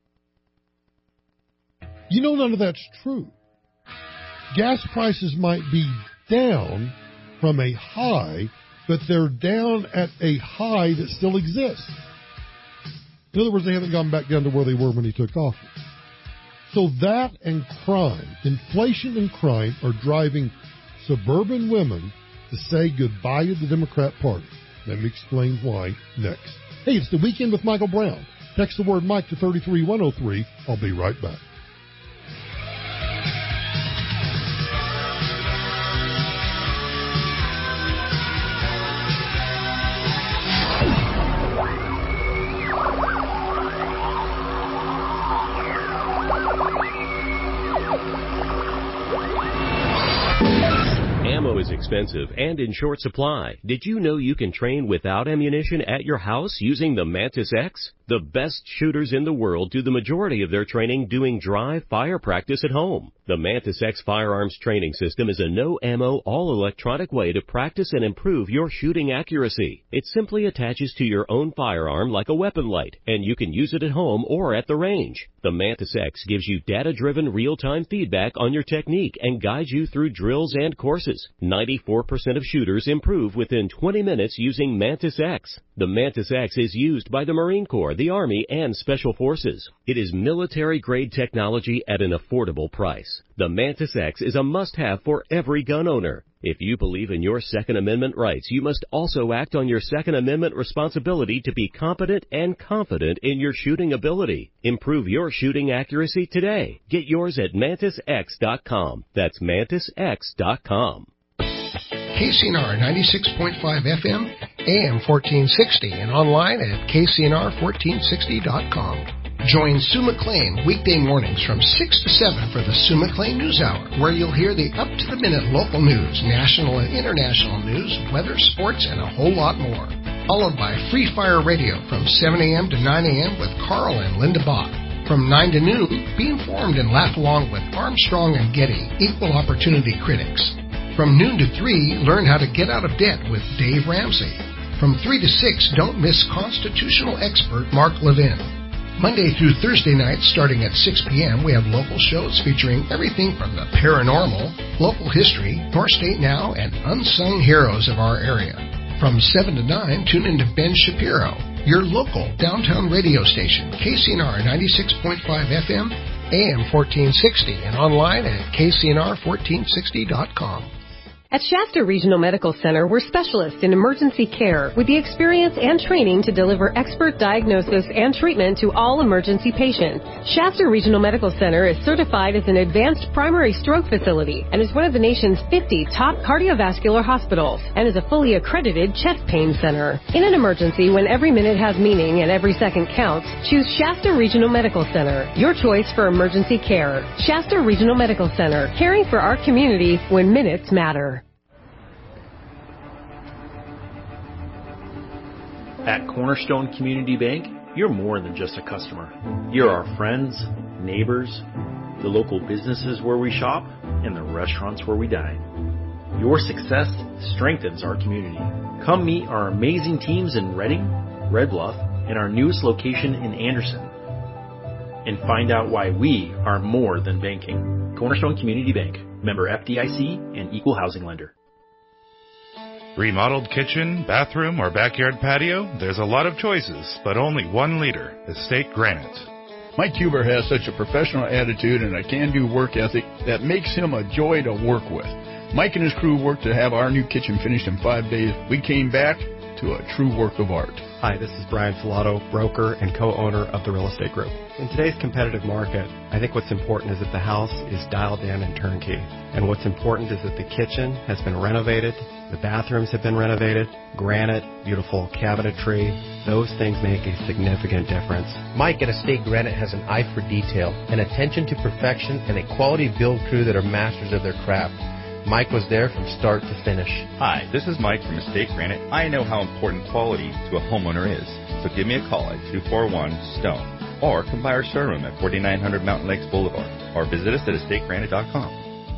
You know, none of that's true. Gas prices might be down from a high, but they're down at a high that still exists. In other words, they haven't gone back down to where they were when he took office. So that and crime, inflation and crime, are driving suburban women to say goodbye to the Democrat Party. Let me explain why next. Hey, it's the Weekend with Michael Brown. Text the word Mike to three three one oh three. I'll be right back. Ammo is expensive and in short supply. Did you know you can train without ammunition at your house using the Mantis X? The best shooters in the world do the majority of their training doing dry fire practice at home. The Mantis X firearms training system is a no-ammo, all-electronic way to practice and improve your shooting accuracy. It simply attaches to your own firearm like a weapon light, and you can use it at home or at the range. The Mantis X gives you data-driven real-time feedback on your technique and guides you through drills and courses. ninety eighty-four percent of shooters improve within twenty minutes using Mantis X. The Mantis X is used by the Marine Corps, the Army, and Special Forces. It is military-grade technology at an affordable price. The Mantis X is a must-have for every gun owner. If you believe in your Second Amendment rights, you must also act on your Second Amendment responsibility to be competent and confident in your shooting ability. Improve your shooting accuracy today. Get yours at mantis x dot com. That's mantis x dot com. K C N R ninety-six point five F M, A M fourteen sixty, and online at K C N R fourteen sixty dot com. Join Sue McLean weekday mornings from six to seven for the Sue McLean News Hour, where you'll hear the up-to-the-minute local news, national and international news, weather, sports, and a whole lot more. Followed by Free Fire Radio from seven a.m. to nine a.m. with Carl and Linda Bach. From nine to noon, be informed and laugh along with Armstrong and Getty, equal opportunity critics. From noon to three, learn how to get out of debt with Dave Ramsey. From three to six, don't miss constitutional expert Mark Levin. Monday through Thursday nights, starting at six p.m., we have local shows featuring everything from the paranormal, local history, North State Now, and unsung heroes of our area. From seven to nine, tune in to Ben Shapiro, your local downtown radio station, K C N R ninety-six point five F M, A M fourteen sixty, and online at K C N R fourteen sixty dot com. At Shasta Regional Medical Center, we're specialists in emergency care with the experience and training to deliver expert diagnosis and treatment to all emergency patients. Shasta Regional Medical Center is certified as an advanced primary stroke facility and is one of the nation's fifty top cardiovascular hospitals and is a fully accredited chest pain center. In an emergency, when every minute has meaning and every second counts, choose Shasta Regional Medical Center, your choice for emergency care. Shasta Regional Medical Center, caring for our community when minutes matter. At Cornerstone Community Bank, you're more than just a customer. You're our friends, neighbors, the local businesses where we shop, and the restaurants where we dine. Your success strengthens our community. Come meet our amazing teams in Redding, Red Bluff, and our newest location in Anderson. And find out why we are more than banking. Cornerstone Community Bank, member F D I C and equal housing lender. Remodeled kitchen, bathroom, or backyard patio? There's a lot of choices, but only one leader, Estate Granite. Mike Huber has such a professional attitude and a can-do work ethic that makes him a joy to work with. Mike and his crew worked to have our new kitchen finished in five days. We came back to a true work of art. Hi, this is Brian Filato, broker and co-owner of the Real Estate Group. In today's competitive market, I think what's important is that the house is dialed in and turnkey. And what's important is that the kitchen has been renovated, the bathrooms have been renovated, granite, beautiful cabinetry. Those things make a significant difference. Mike at Estate Granite has an eye for detail, an attention to perfection, and a quality build crew that are masters of their craft. Mike was there from start to finish. Hi, this is Mike from Estate Granite. I know how important quality to a homeowner is, so give me a call at two four one STONE or come by our showroom at forty-nine hundred Mountain Lakes Boulevard or visit us at estate granite dot com.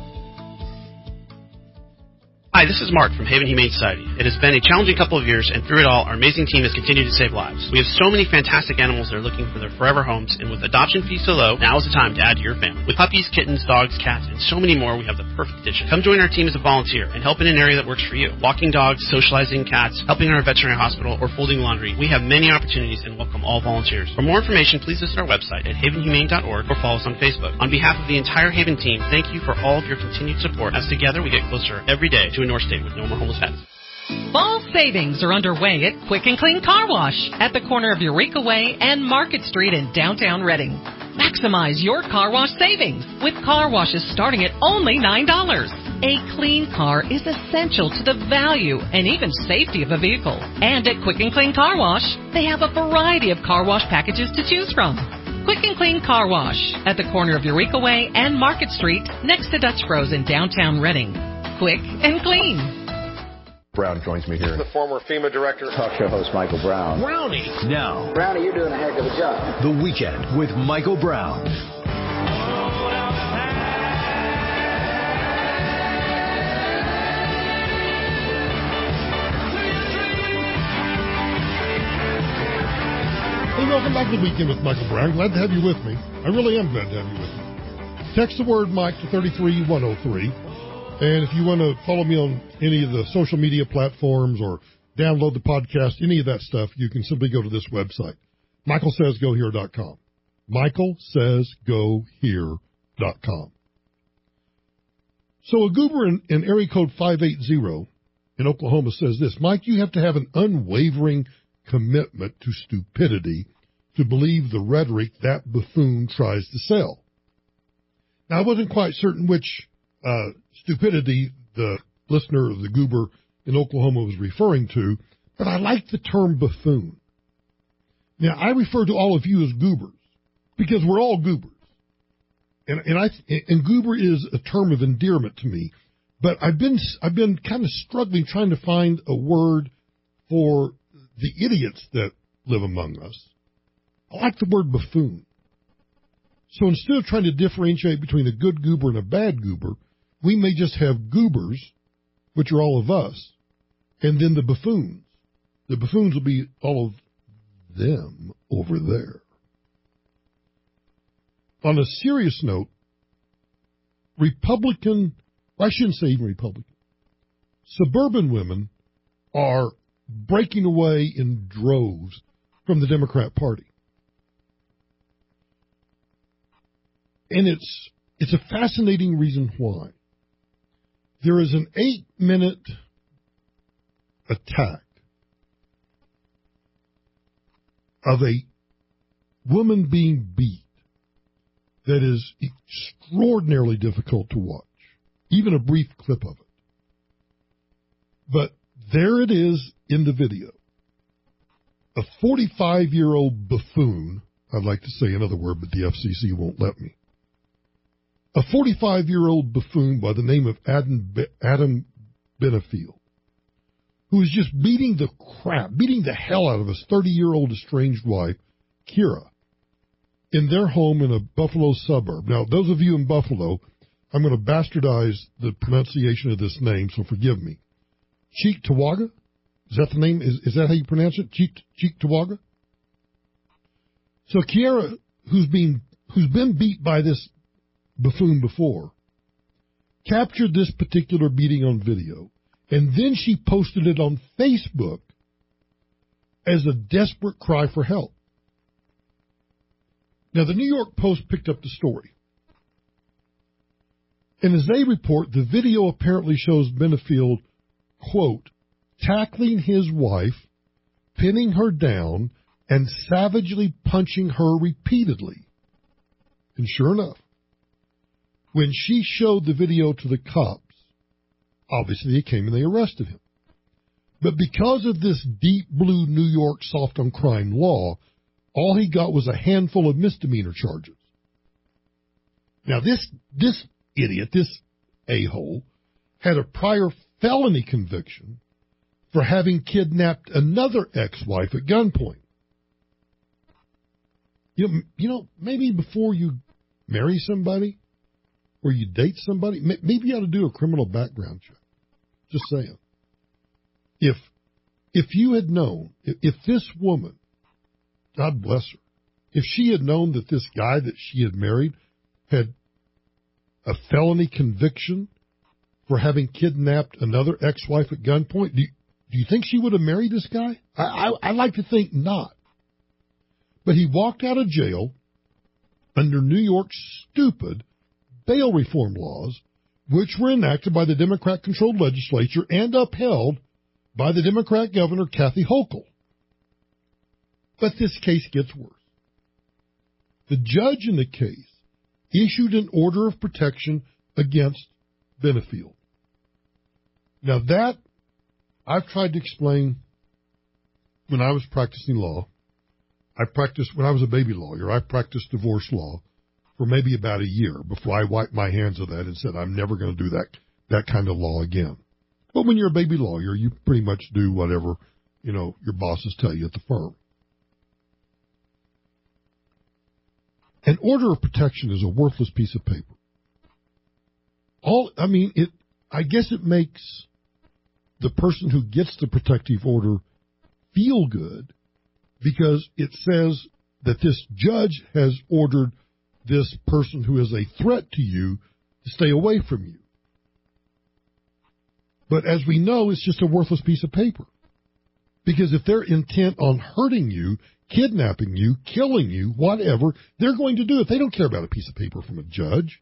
Hi, this is Mark from Haven Humane Society. It has been a challenging couple of years, and through it all, our amazing team has continued to save lives. We have so many fantastic animals that are looking for their forever homes, and with adoption fees so low, now is the time to add to your family. With puppies, kittens, dogs, cats, and so many more, we have the perfect addition. Come join our team as a volunteer and help in an area that works for you. Walking dogs, socializing cats, helping in our veterinary hospital, or folding laundry. We have many opportunities and welcome all volunteers. For more information, please visit our website at haven humane dot org or follow us on Facebook. On behalf of the entire Haven team, thank you for all of your continued support, as together we get closer every day to a North State with no more homeless pets. Fall savings are underway at Quick and Clean Car Wash at the corner of Eureka Way and Market Street in downtown Redding. Maximize your car wash savings with car washes starting at only nine dollars. A clean car is essential to the value and even safety of a vehicle. And at Quick and Clean Car Wash, they have a variety of car wash packages to choose from. Quick and Clean Car Wash at the corner of Eureka Way and Market Street next to Dutch Bros in downtown Redding. Quick and clean. Brown joins me here. The former FEMA director. Talk show host Michael Brown. Brownie. Now, Brownie, you're doing a heck of a job. The Weekend with Michael Brown. Hey, welcome back to The Weekend with Michael Brown. Glad to have you with me. I really am glad to have you with me. Text the word Mike to three three one oh three. And if you want to follow me on any of the social media platforms or download the podcast, any of that stuff, you can simply go to this website, michael says go here dot com. michael says go here dot com. So a goober in, in area code five eighty in Oklahoma says this: Mike, you have to have an unwavering commitment to stupidity to believe the rhetoric that buffoon tries to sell. Now, I wasn't quite certain which uh, stupidity the listener of the goober in Oklahoma was referring to, but I like the term buffoon. Now, I refer to all of you as goobers because we're all goobers. And, and I and goober is a term of endearment to me, but I've been I've been kind of struggling trying to find a word for the idiots that live among us. I like the word buffoon. So instead of trying to differentiate between a good goober and a bad goober, we may just have goobers, which are all of us, and then the buffoons. The buffoons will be all of them over there. On a serious note, Republican, I shouldn't say even Republican, suburban women are breaking away in droves from the Democrat Party. And it's it's a fascinating reason why. There is an eight-minute attack of a woman being beat that is extraordinarily difficult to watch, even a brief clip of it. But there it is in the video. A forty-five-year-old buffoon, I'd like to say another word, but the F C C won't let me. A forty-five-year-old buffoon by the name of Adam, Adam Benefield, who is just beating the crap, beating the hell out of his thirty-year-old estranged wife, Kira, in their home in a Buffalo suburb. Now, those of you in Buffalo, I'm going to bastardize the pronunciation of this name, so forgive me. Cheektowaga? Is that the name? Is, is that how you pronounce it? Cheek, Cheektowaga? So Kira, who's been, who's been beat by this buffoon before, captured this particular beating on video, and then she posted it on Facebook as a desperate cry for help. Now, the New York Post picked up the story. And as they report, the video apparently shows Benefield, quote, tackling his wife, pinning her down, and savagely punching her repeatedly. And sure enough, when she showed the video to the cops, obviously they came and they arrested him. But because of this deep blue New York soft on crime law, all he got was a handful of misdemeanor charges. Now this this idiot, this a-hole, had a prior felony conviction for having kidnapped another ex-wife at gunpoint. You know, you know, maybe before you marry somebody or you date somebody, maybe you ought to do a criminal background check. Just saying. If if you had known, if, if this woman, God bless her, if she had known that this guy that she had married had a felony conviction for having kidnapped another ex-wife at gunpoint, do you, do you think she would have married this guy? I, I, I like to think not. But he walked out of jail under New York's stupid bail reform laws, which were enacted by the Democrat-controlled legislature and upheld by the Democrat governor, Kathy Hochul. But this case gets worse. The judge in the case issued an order of protection against Benefield. Now that, I've tried to explain when I was practicing law. I practiced, when I was a baby lawyer, I practiced divorce law for maybe about a year before I wiped my hands of that and said, I'm never going to do that, that kind of law again. But when you're a baby lawyer, you pretty much do whatever, you know, your bosses tell you at the firm. An order of protection is a worthless piece of paper. All, I mean, it, I guess it makes the person who gets the protective order feel good because it says that this judge has ordered this person who is a threat to you to stay away from you. But as we know, it's just a worthless piece of paper. Because if they're intent on hurting you, kidnapping you, killing you, whatever, they're going to do it. They don't care about a piece of paper from a judge.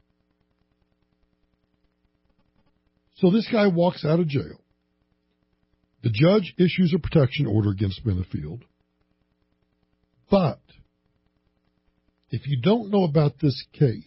So this guy walks out of jail. The judge issues a protection order against Benefield. But if you don't know about this case,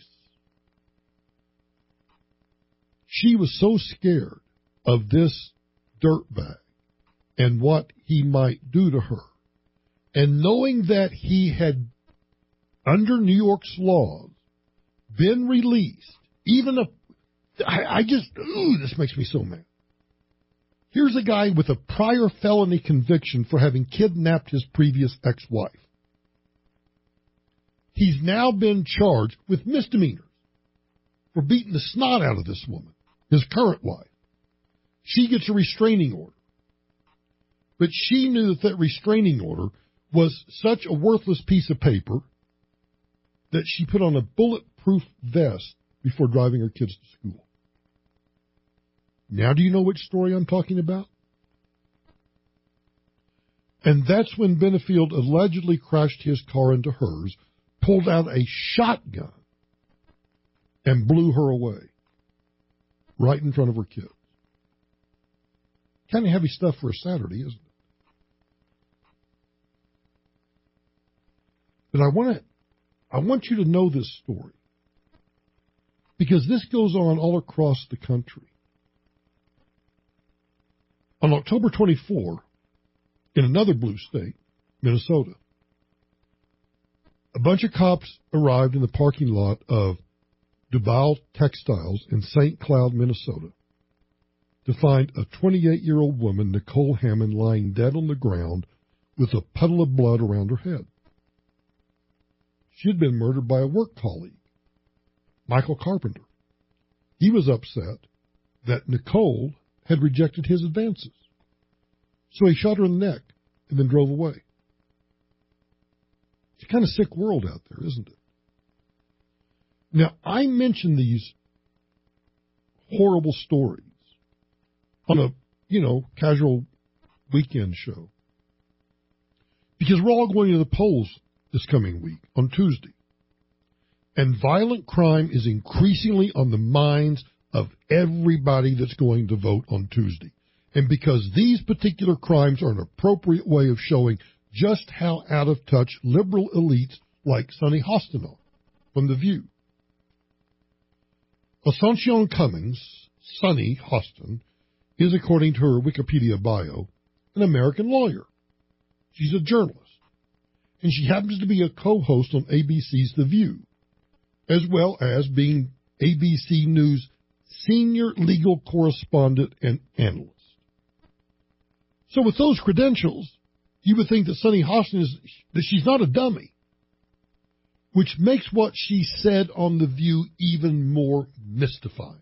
she was so scared of this dirtbag and what he might do to her, and knowing that he had, under New York's laws, been released, even a, I, I just, ooh, this makes me so mad. Here's a guy with a prior felony conviction for having kidnapped his previous ex-wife. He's now been charged with misdemeanors for beating the snot out of this woman, his current wife. She gets a restraining order. But she knew that that restraining order was such a worthless piece of paper that she put on a bulletproof vest before driving her kids to school. Now do you know which story I'm talking about? And that's when Benefield allegedly crashed his car into hers, pulled out a shotgun, and blew her away right in front of her kids. Kind of heavy stuff for a Saturday, isn't it? But I want to, I want you to know this story because this goes on all across the country. On October twenty-fourth, in another blue state, Minnesota, a bunch of cops arrived in the parking lot of Duval Textiles in Saint Cloud, Minnesota, to find a twenty-eight-year-old woman, Nicole Hammond, lying dead on the ground with a puddle of blood around her head. She had been murdered by a work colleague, Michael Carpenter. He was upset that Nicole had rejected his advances. So he shot her in the neck and then drove away. It's a kind of sick world out there, isn't it? Now, I mention these horrible stories on a, you know, casual weekend show because we're all going to the polls this coming week on Tuesday. And violent crime is increasingly on the minds of everybody that's going to vote on Tuesday. And because these particular crimes are an appropriate way of showing just how out of touch liberal elites like Sunny Hostin are from The View. Asuncion Cummings, Sunny Hostin, is, according to her Wikipedia bio, an American lawyer. She's a journalist. And she happens to be a co-host on A B C's The View, as well as being A B C News' senior legal correspondent and analyst. So with those credentials, you would think that Sunny Hostin is, that she's not a dummy, which makes what she said on The View even more mystifying.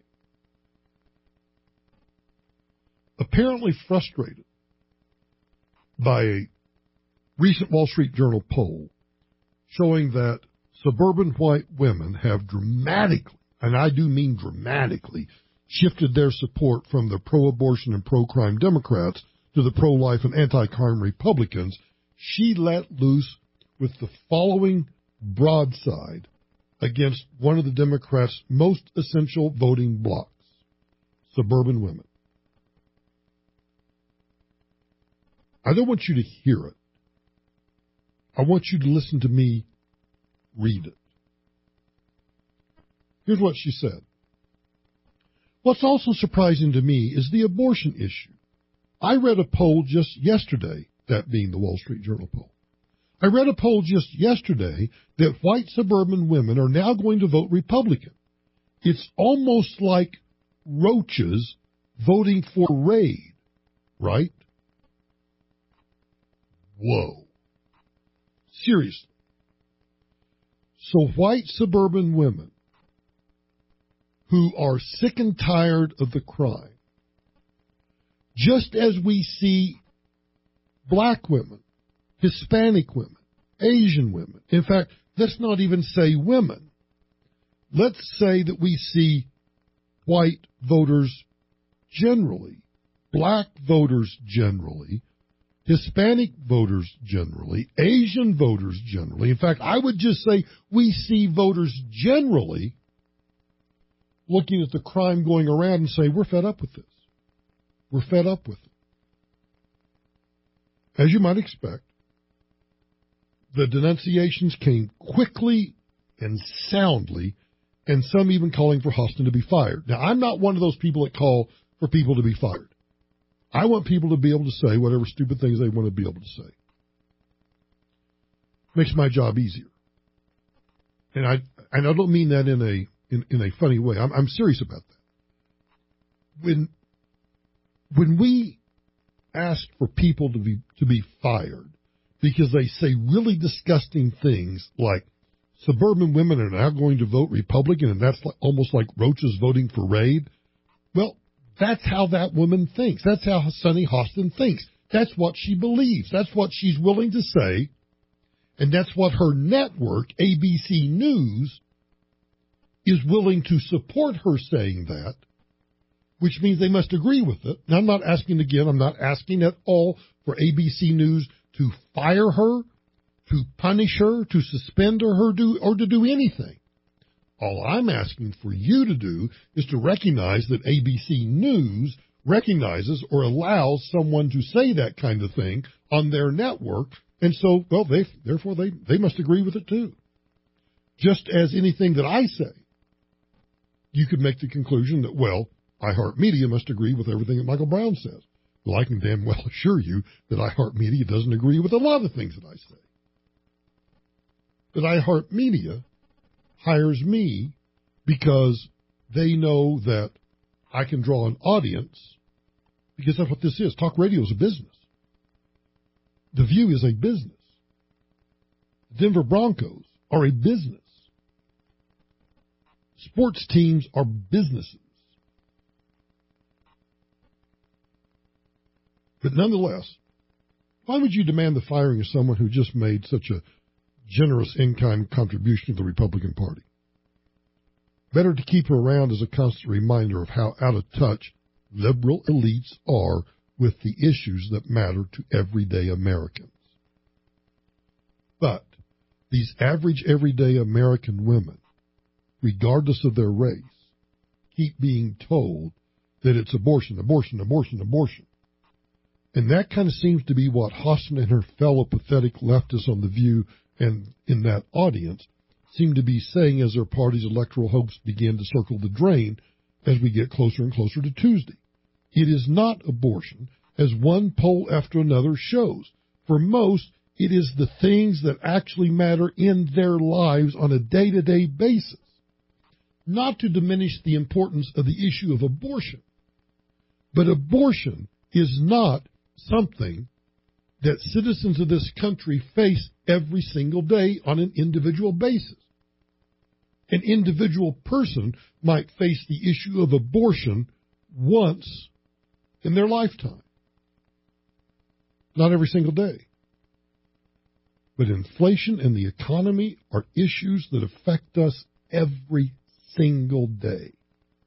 Apparently frustrated by a recent Wall Street Journal poll showing that suburban white women have dramatically, and I do mean dramatically, shifted their support from the pro-abortion and pro-crime Democrats to the pro-life and anti-crime Republicans, she let loose with the following broadside against one of the Democrats' most essential voting blocs, suburban women. I don't want you to hear it. I want you to listen to me read it. Here's what she said. What's also surprising to me is the abortion issue. I read a poll just yesterday, that being the Wall Street Journal poll. I read a poll just yesterday that white suburban women are now going to vote Republican. It's almost like roaches voting for Raid, right? Whoa. Seriously. So white suburban women who are sick and tired of the crime, just as we see black women, Hispanic women, Asian women. In fact, let's not even say women. Let's say that we see white voters generally, black voters generally, Hispanic voters generally, Asian voters generally, in fact, I would just say we see voters generally looking at the crime going around and say, we're fed up with this. We're fed up with it. As you might expect, the denunciations came quickly and soundly, and some even calling for Hostin to be fired. Now, I'm not one of those people that call for people to be fired. I want people to be able to say whatever stupid things they want to be able to say. Makes my job easier. And I and I don't mean that in a in, in a funny way. I'm, I'm serious about that. When when we ask for people to be to be fired because they say really disgusting things like suburban women are now going to vote Republican and that's like, almost like roaches voting for Raid, well, that's how that woman thinks. That's how Sunny Hostin thinks. That's what she believes. That's what she's willing to say. And that's what her network, A B C News, is willing to support her saying that, which means they must agree with it. Now, I'm not asking again, I'm not asking at all for A B C News to fire her, to punish her, to suspend her, or, do, or to do anything. All I'm asking for you to do is to recognize that A B C News recognizes or allows someone to say that kind of thing on their network, and so, well, they therefore they, they must agree with it too. Just as anything that I say, you could make the conclusion that, well, iHeartMedia must agree with everything that Michael Brown says. Well, I can damn well assure you that iHeartMedia doesn't agree with a lot of things that I say. But iHeartMedia hires me because they know that I can draw an audience, because that's what this is. Talk radio is a business. The View is a business. Denver Broncos are a business. Sports teams are businesses. But nonetheless, why would you demand the firing of someone who just made such a generous in-kind contribution to the Republican Party? Better to keep her around as a constant reminder of how out of touch liberal elites are with the issues that matter to everyday Americans. But these average everyday American women, regardless of their race, keep being told that it's abortion, abortion, abortion, abortion. And that kind of seems to be what Hostin and her fellow pathetic leftists on The View and in that audience seem to be saying as their party's electoral hopes begin to circle the drain as we get closer and closer to Tuesday. It is not abortion, as one poll after another shows. For most, it is the things that actually matter in their lives on a day-to-day basis. Not to diminish the importance of the issue of abortion, but abortion is not something that citizens of this country face every single day on an individual basis. An individual person might face the issue of abortion once in their lifetime. Not every single day. But inflation and the economy are issues that affect us every single day.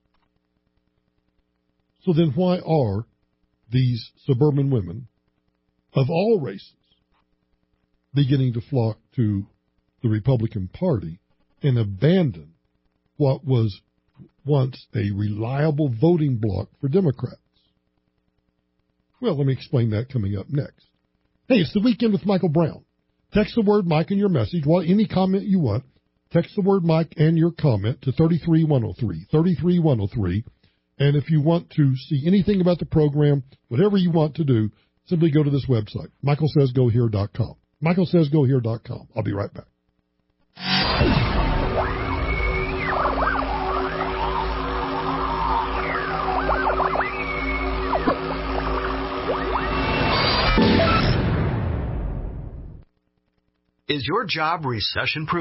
So then why are these suburban women of all races beginning to flock to the Republican Party and abandon what was once a reliable voting bloc for Democrats? Well, let me explain that coming up next. Hey, it's the Weekend with Michael Brown. Text the word Mike in your message. Well, any comment you want, text the word Mike and your comment to three three one oh three, three three one oh three. And if you want to see anything about the program, whatever you want to do, simply go to this website, michael says go here dot com. michael says go here dot com. I'll be right back. Is your job recession-proof?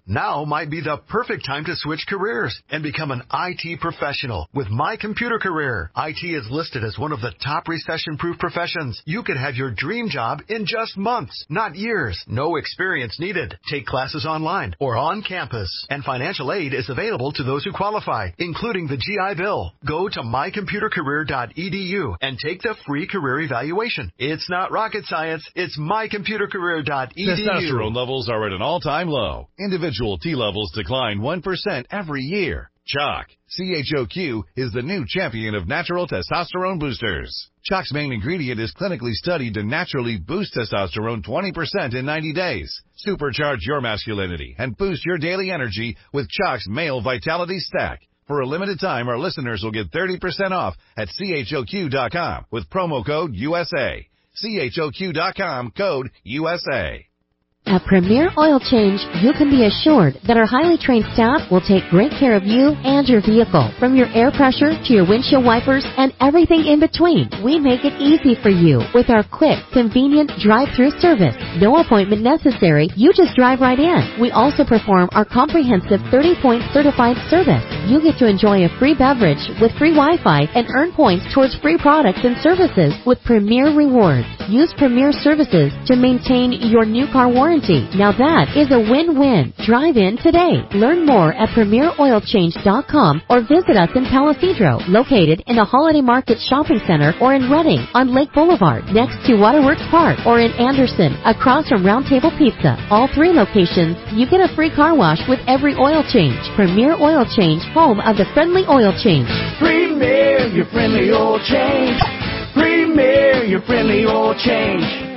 Now might be the perfect time to switch careers and become an I T professional with My Computer Career. I T is listed as one of the top recession-proof professions. You could have your dream job in just months, not years. No experience needed. Take classes online or on campus. And financial aid is available to those who qualify, including the G I Bill. Go to my computer career dot e d u and take the free career evaluation. It's not rocket science. It's my computer career dot e d u. Testosterone levels are at an all-time low. Individual T levels decline one percent every year. Choq, C H O Q, is the new champion of natural testosterone boosters. Choq's main ingredient is clinically studied to naturally boost testosterone twenty percent in ninety days. Supercharge your masculinity and boost your daily energy with Choq's Male Vitality Stack. For a limited time, our listeners will get thirty percent off at C H O Q dot com with promo code U S A. C H O Q dot com, code U S A. At Premier Oil Change, you can be assured that our highly trained staff will take great care of you and your vehicle. From your air pressure to your windshield wipers and everything in between, we make it easy for you with our quick, convenient drive-through service. No appointment necessary. You just drive right in. We also perform our comprehensive thirty-point certified service. You get to enjoy a free beverage with free Wi-Fi and earn points towards free products and services with Premier Rewards. Use Premier services to maintain your new car warranty. Now that is a win-win. Drive in today. Learn more at premier oil change dot com or visit us in Palisadro, located in the Holiday Market Shopping Center, or in Redding on Lake Boulevard next to Waterworks Park, or in Anderson across from Round Table Pizza. All three locations, you get a free car wash with every oil change. Premier Oil Change, home of the friendly oil change. Premier, your friendly oil change. Premier, your friendly oil change.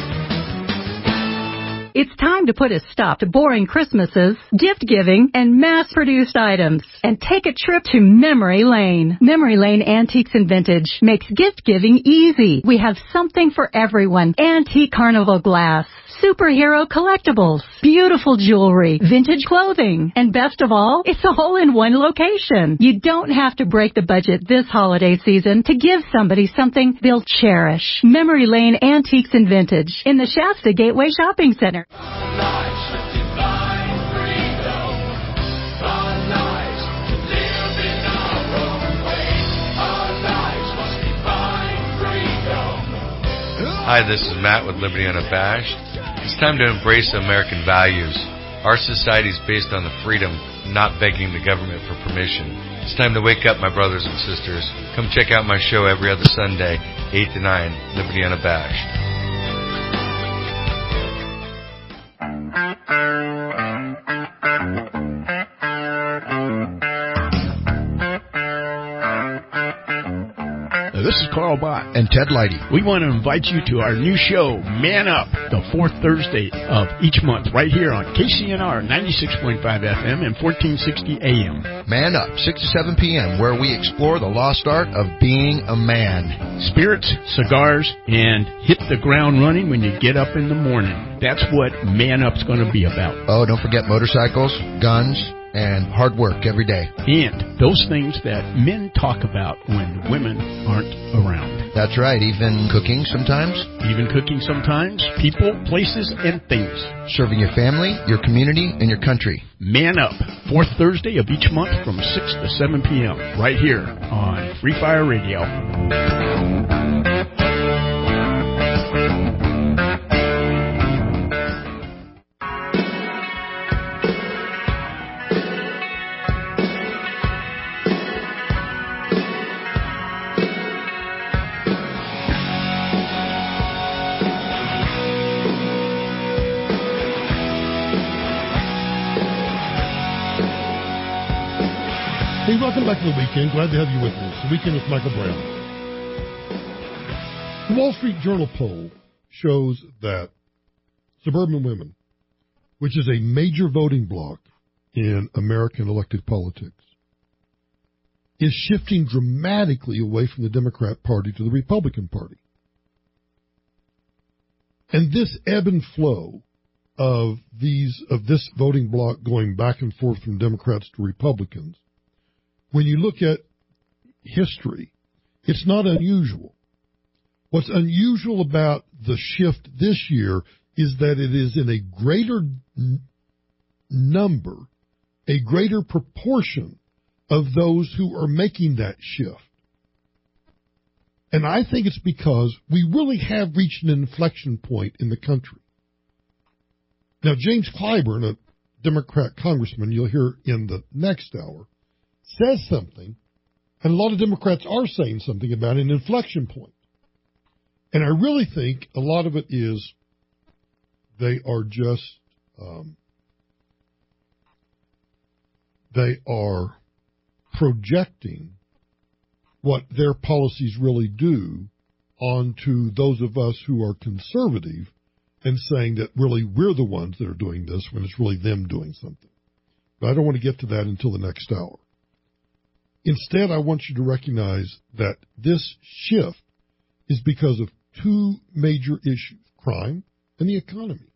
It's time to put a stop to boring Christmases, gift giving, and mass-produced items, and take a trip to Memory Lane. Memory Lane Antiques and Vintage makes gift giving easy. We have something for everyone. Antique carnival glass, superhero collectibles, beautiful jewelry, vintage clothing, and best of all, it's all in one location. You don't have to break the budget this holiday season to give somebody something they'll cherish. Memory Lane Antiques and Vintage in the Shasta Gateway Shopping Center. Hi, this is Matt with Liberty Unabashed. It's time to embrace American values. Our society is based on the freedom, not begging the government for permission. It's time to wake up, my brothers and sisters. Come check out my show every other Sunday, eight to nine, Liberty Unabashed. This is Carl Bott and Ted Leidy. We want to invite you to our new show, Man Up, the fourth Thursday of each month, right here on K C N R ninety-six point five F M and fourteen sixty A M. Man Up, six to seven P M, where we explore the lost art of being a man. Spirits, cigars, and hit the ground running when you get up in the morning. That's what Man Up's going to be about. Oh, don't forget motorcycles, guns, and hard work every day. And those things that men talk about when women aren't around. That's right, even cooking sometimes. Even cooking sometimes. People, places, and things. Serving your family, your community, and your country. Man Up, fourth Thursday of each month from six to seven P M right here on Free Fire Radio. Hey, welcome back to the weekend. Glad to have you with me. It's the Weekend with Michael Brown. The Wall Street Journal poll shows that suburban women, which is a major voting bloc in American elected politics, is shifting dramatically away from the Democrat Party to the Republican Party. And this ebb and flow of these of this voting bloc going back and forth from Democrats to Republicans, when you look at history, it's not unusual. What's unusual about the shift this year is that it is in a greater outnumber a greater proportion of those who are making that shift. And I think it's because we really have reached an inflection point in the country. Now, James Clyburn, a Democrat congressman you'll hear in the next hour, says something, and a lot of Democrats are saying something about an inflection point. And I really think a lot of it is they are just, um, they are projecting what their policies really do onto those of us who are conservative and saying that really we're the ones that are doing this when it's really them doing something. But I don't want to get to that until the next hour. Instead, I want you to recognize that this shift is because of two major issues, crime and the economy.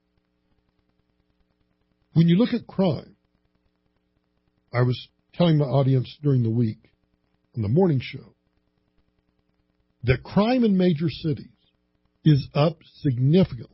When you look at crime, I was telling my audience during the week on the morning show that crime in major cities is up significantly.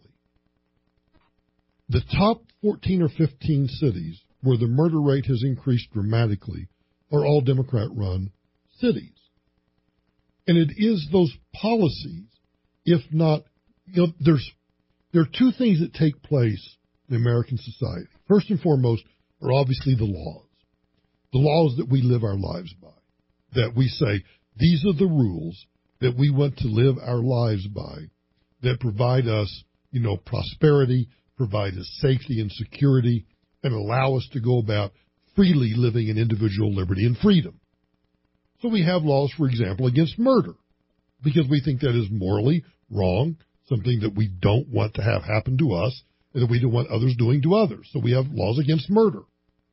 The top fourteen or fifteen cities where the murder rate has increased dramatically are all Democrat-run cities. And it is those policies, if not, you know, there's, there are two things that take place in American society. First and foremost are obviously the laws, the laws that we live our lives by, that we say, these are the rules that we want to live our lives by, that provide us, you know, prosperity, provide us safety and security, and allow us to go about freely living in individual liberty and freedom. So we have laws, for example, against murder, because we think that is morally wrong, something that we don't want to have happen to us, and that we don't want others doing to others. So we have laws against murder.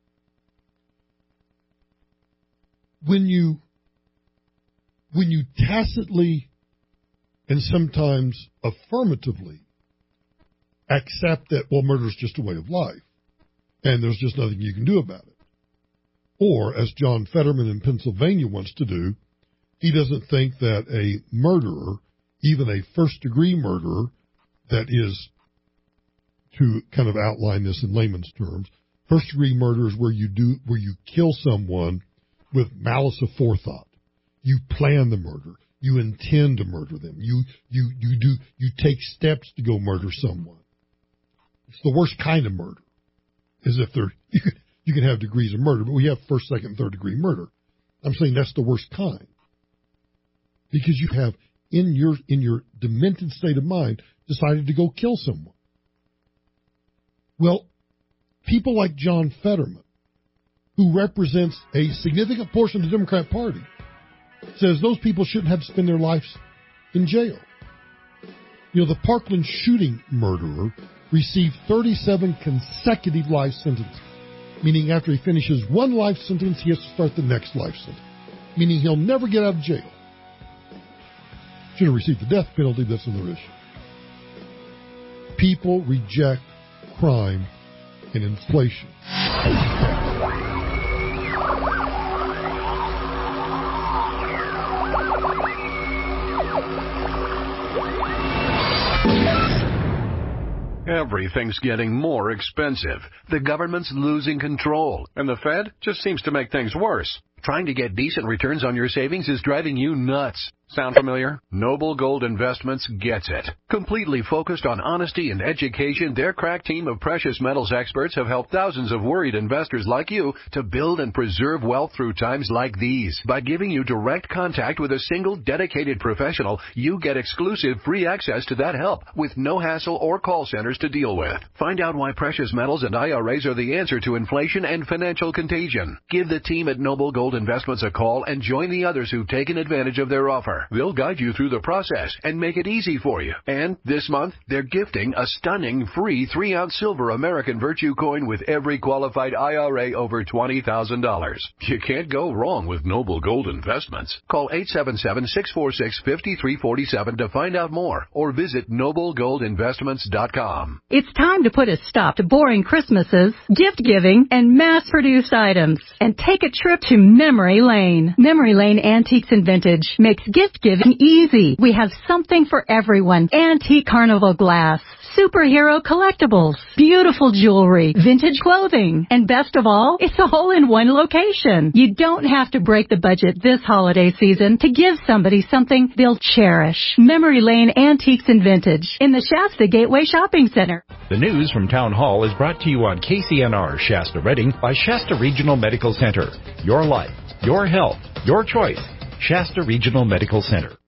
When you, when you tacitly and sometimes affirmatively accept that, well, murder is just a way of life, and there's just nothing you can do about it. Or, as John Fetterman in Pennsylvania wants to do, he doesn't think that a murderer, even a first-degree murderer, that is, to kind of outline this in layman's terms, first-degree murder is where you do where you kill someone with malice aforethought. You plan the murder. You intend to murder them. You you you do you take steps to go murder someone. It's the worst kind of murder. Is if they're you can, you can have degrees of murder, but we have first, second, third degree murder. I'm saying that's the worst kind. Because you have in your in your demented state of mind decided to go kill someone. Well, people like John Fetterman, who represents a significant portion of the Democrat Party, says those people shouldn't have to spend their lives in jail. You know, the Parkland shooting murderer received thirty-seven consecutive life sentences, meaning after he finishes one life sentence, he has to start the next life sentence, meaning he'll never get out of jail. Should have received the death penalty, that's another issue. People reject crime and inflation. Everything's getting more expensive. The government's losing control, and the Fed just seems to make things worse. Trying to get decent returns on your savings is driving you nuts. Sound familiar? Noble Gold Investments gets it. Completely focused on honesty and education, their crack team of precious metals experts have helped thousands of worried investors like you to build and preserve wealth through times like these. By giving you direct contact with a single dedicated professional, you get exclusive free access to that help with no hassle or call centers to deal with. Find out why precious metals and I R As are the answer to inflation and financial contagion. Give the team at Noble Gold Investments a call and join the others who've taken advantage of their offer. They'll guide you through the process and make it easy for you. And this month, they're gifting a stunning free three ounce silver American Virtue coin with every qualified I R A over twenty thousand dollars. You can't go wrong with Noble Gold Investments. Call eight seven seven, six four six, five three four seven to find out more or visit noble gold investments dot com. It's time to put a stop to boring Christmases, gift giving, and mass-produced items, and take a trip to Memory Lane. Memory Lane Antiques and Vintage makes gift giving easy. We have something for everyone. Antique Carnival glass, superhero collectibles, beautiful jewelry, vintage clothing, and best of all, it's all in one location. You don't have to break the budget this holiday season to give somebody something they'll cherish. Memory Lane Antiques and Vintage in the Shasta Gateway Shopping Center. The news from Town Hall is brought to you on K C N R Shasta Redding by Shasta Regional Medical Center. Your life, your health, your choice. Shasta Regional Medical Center.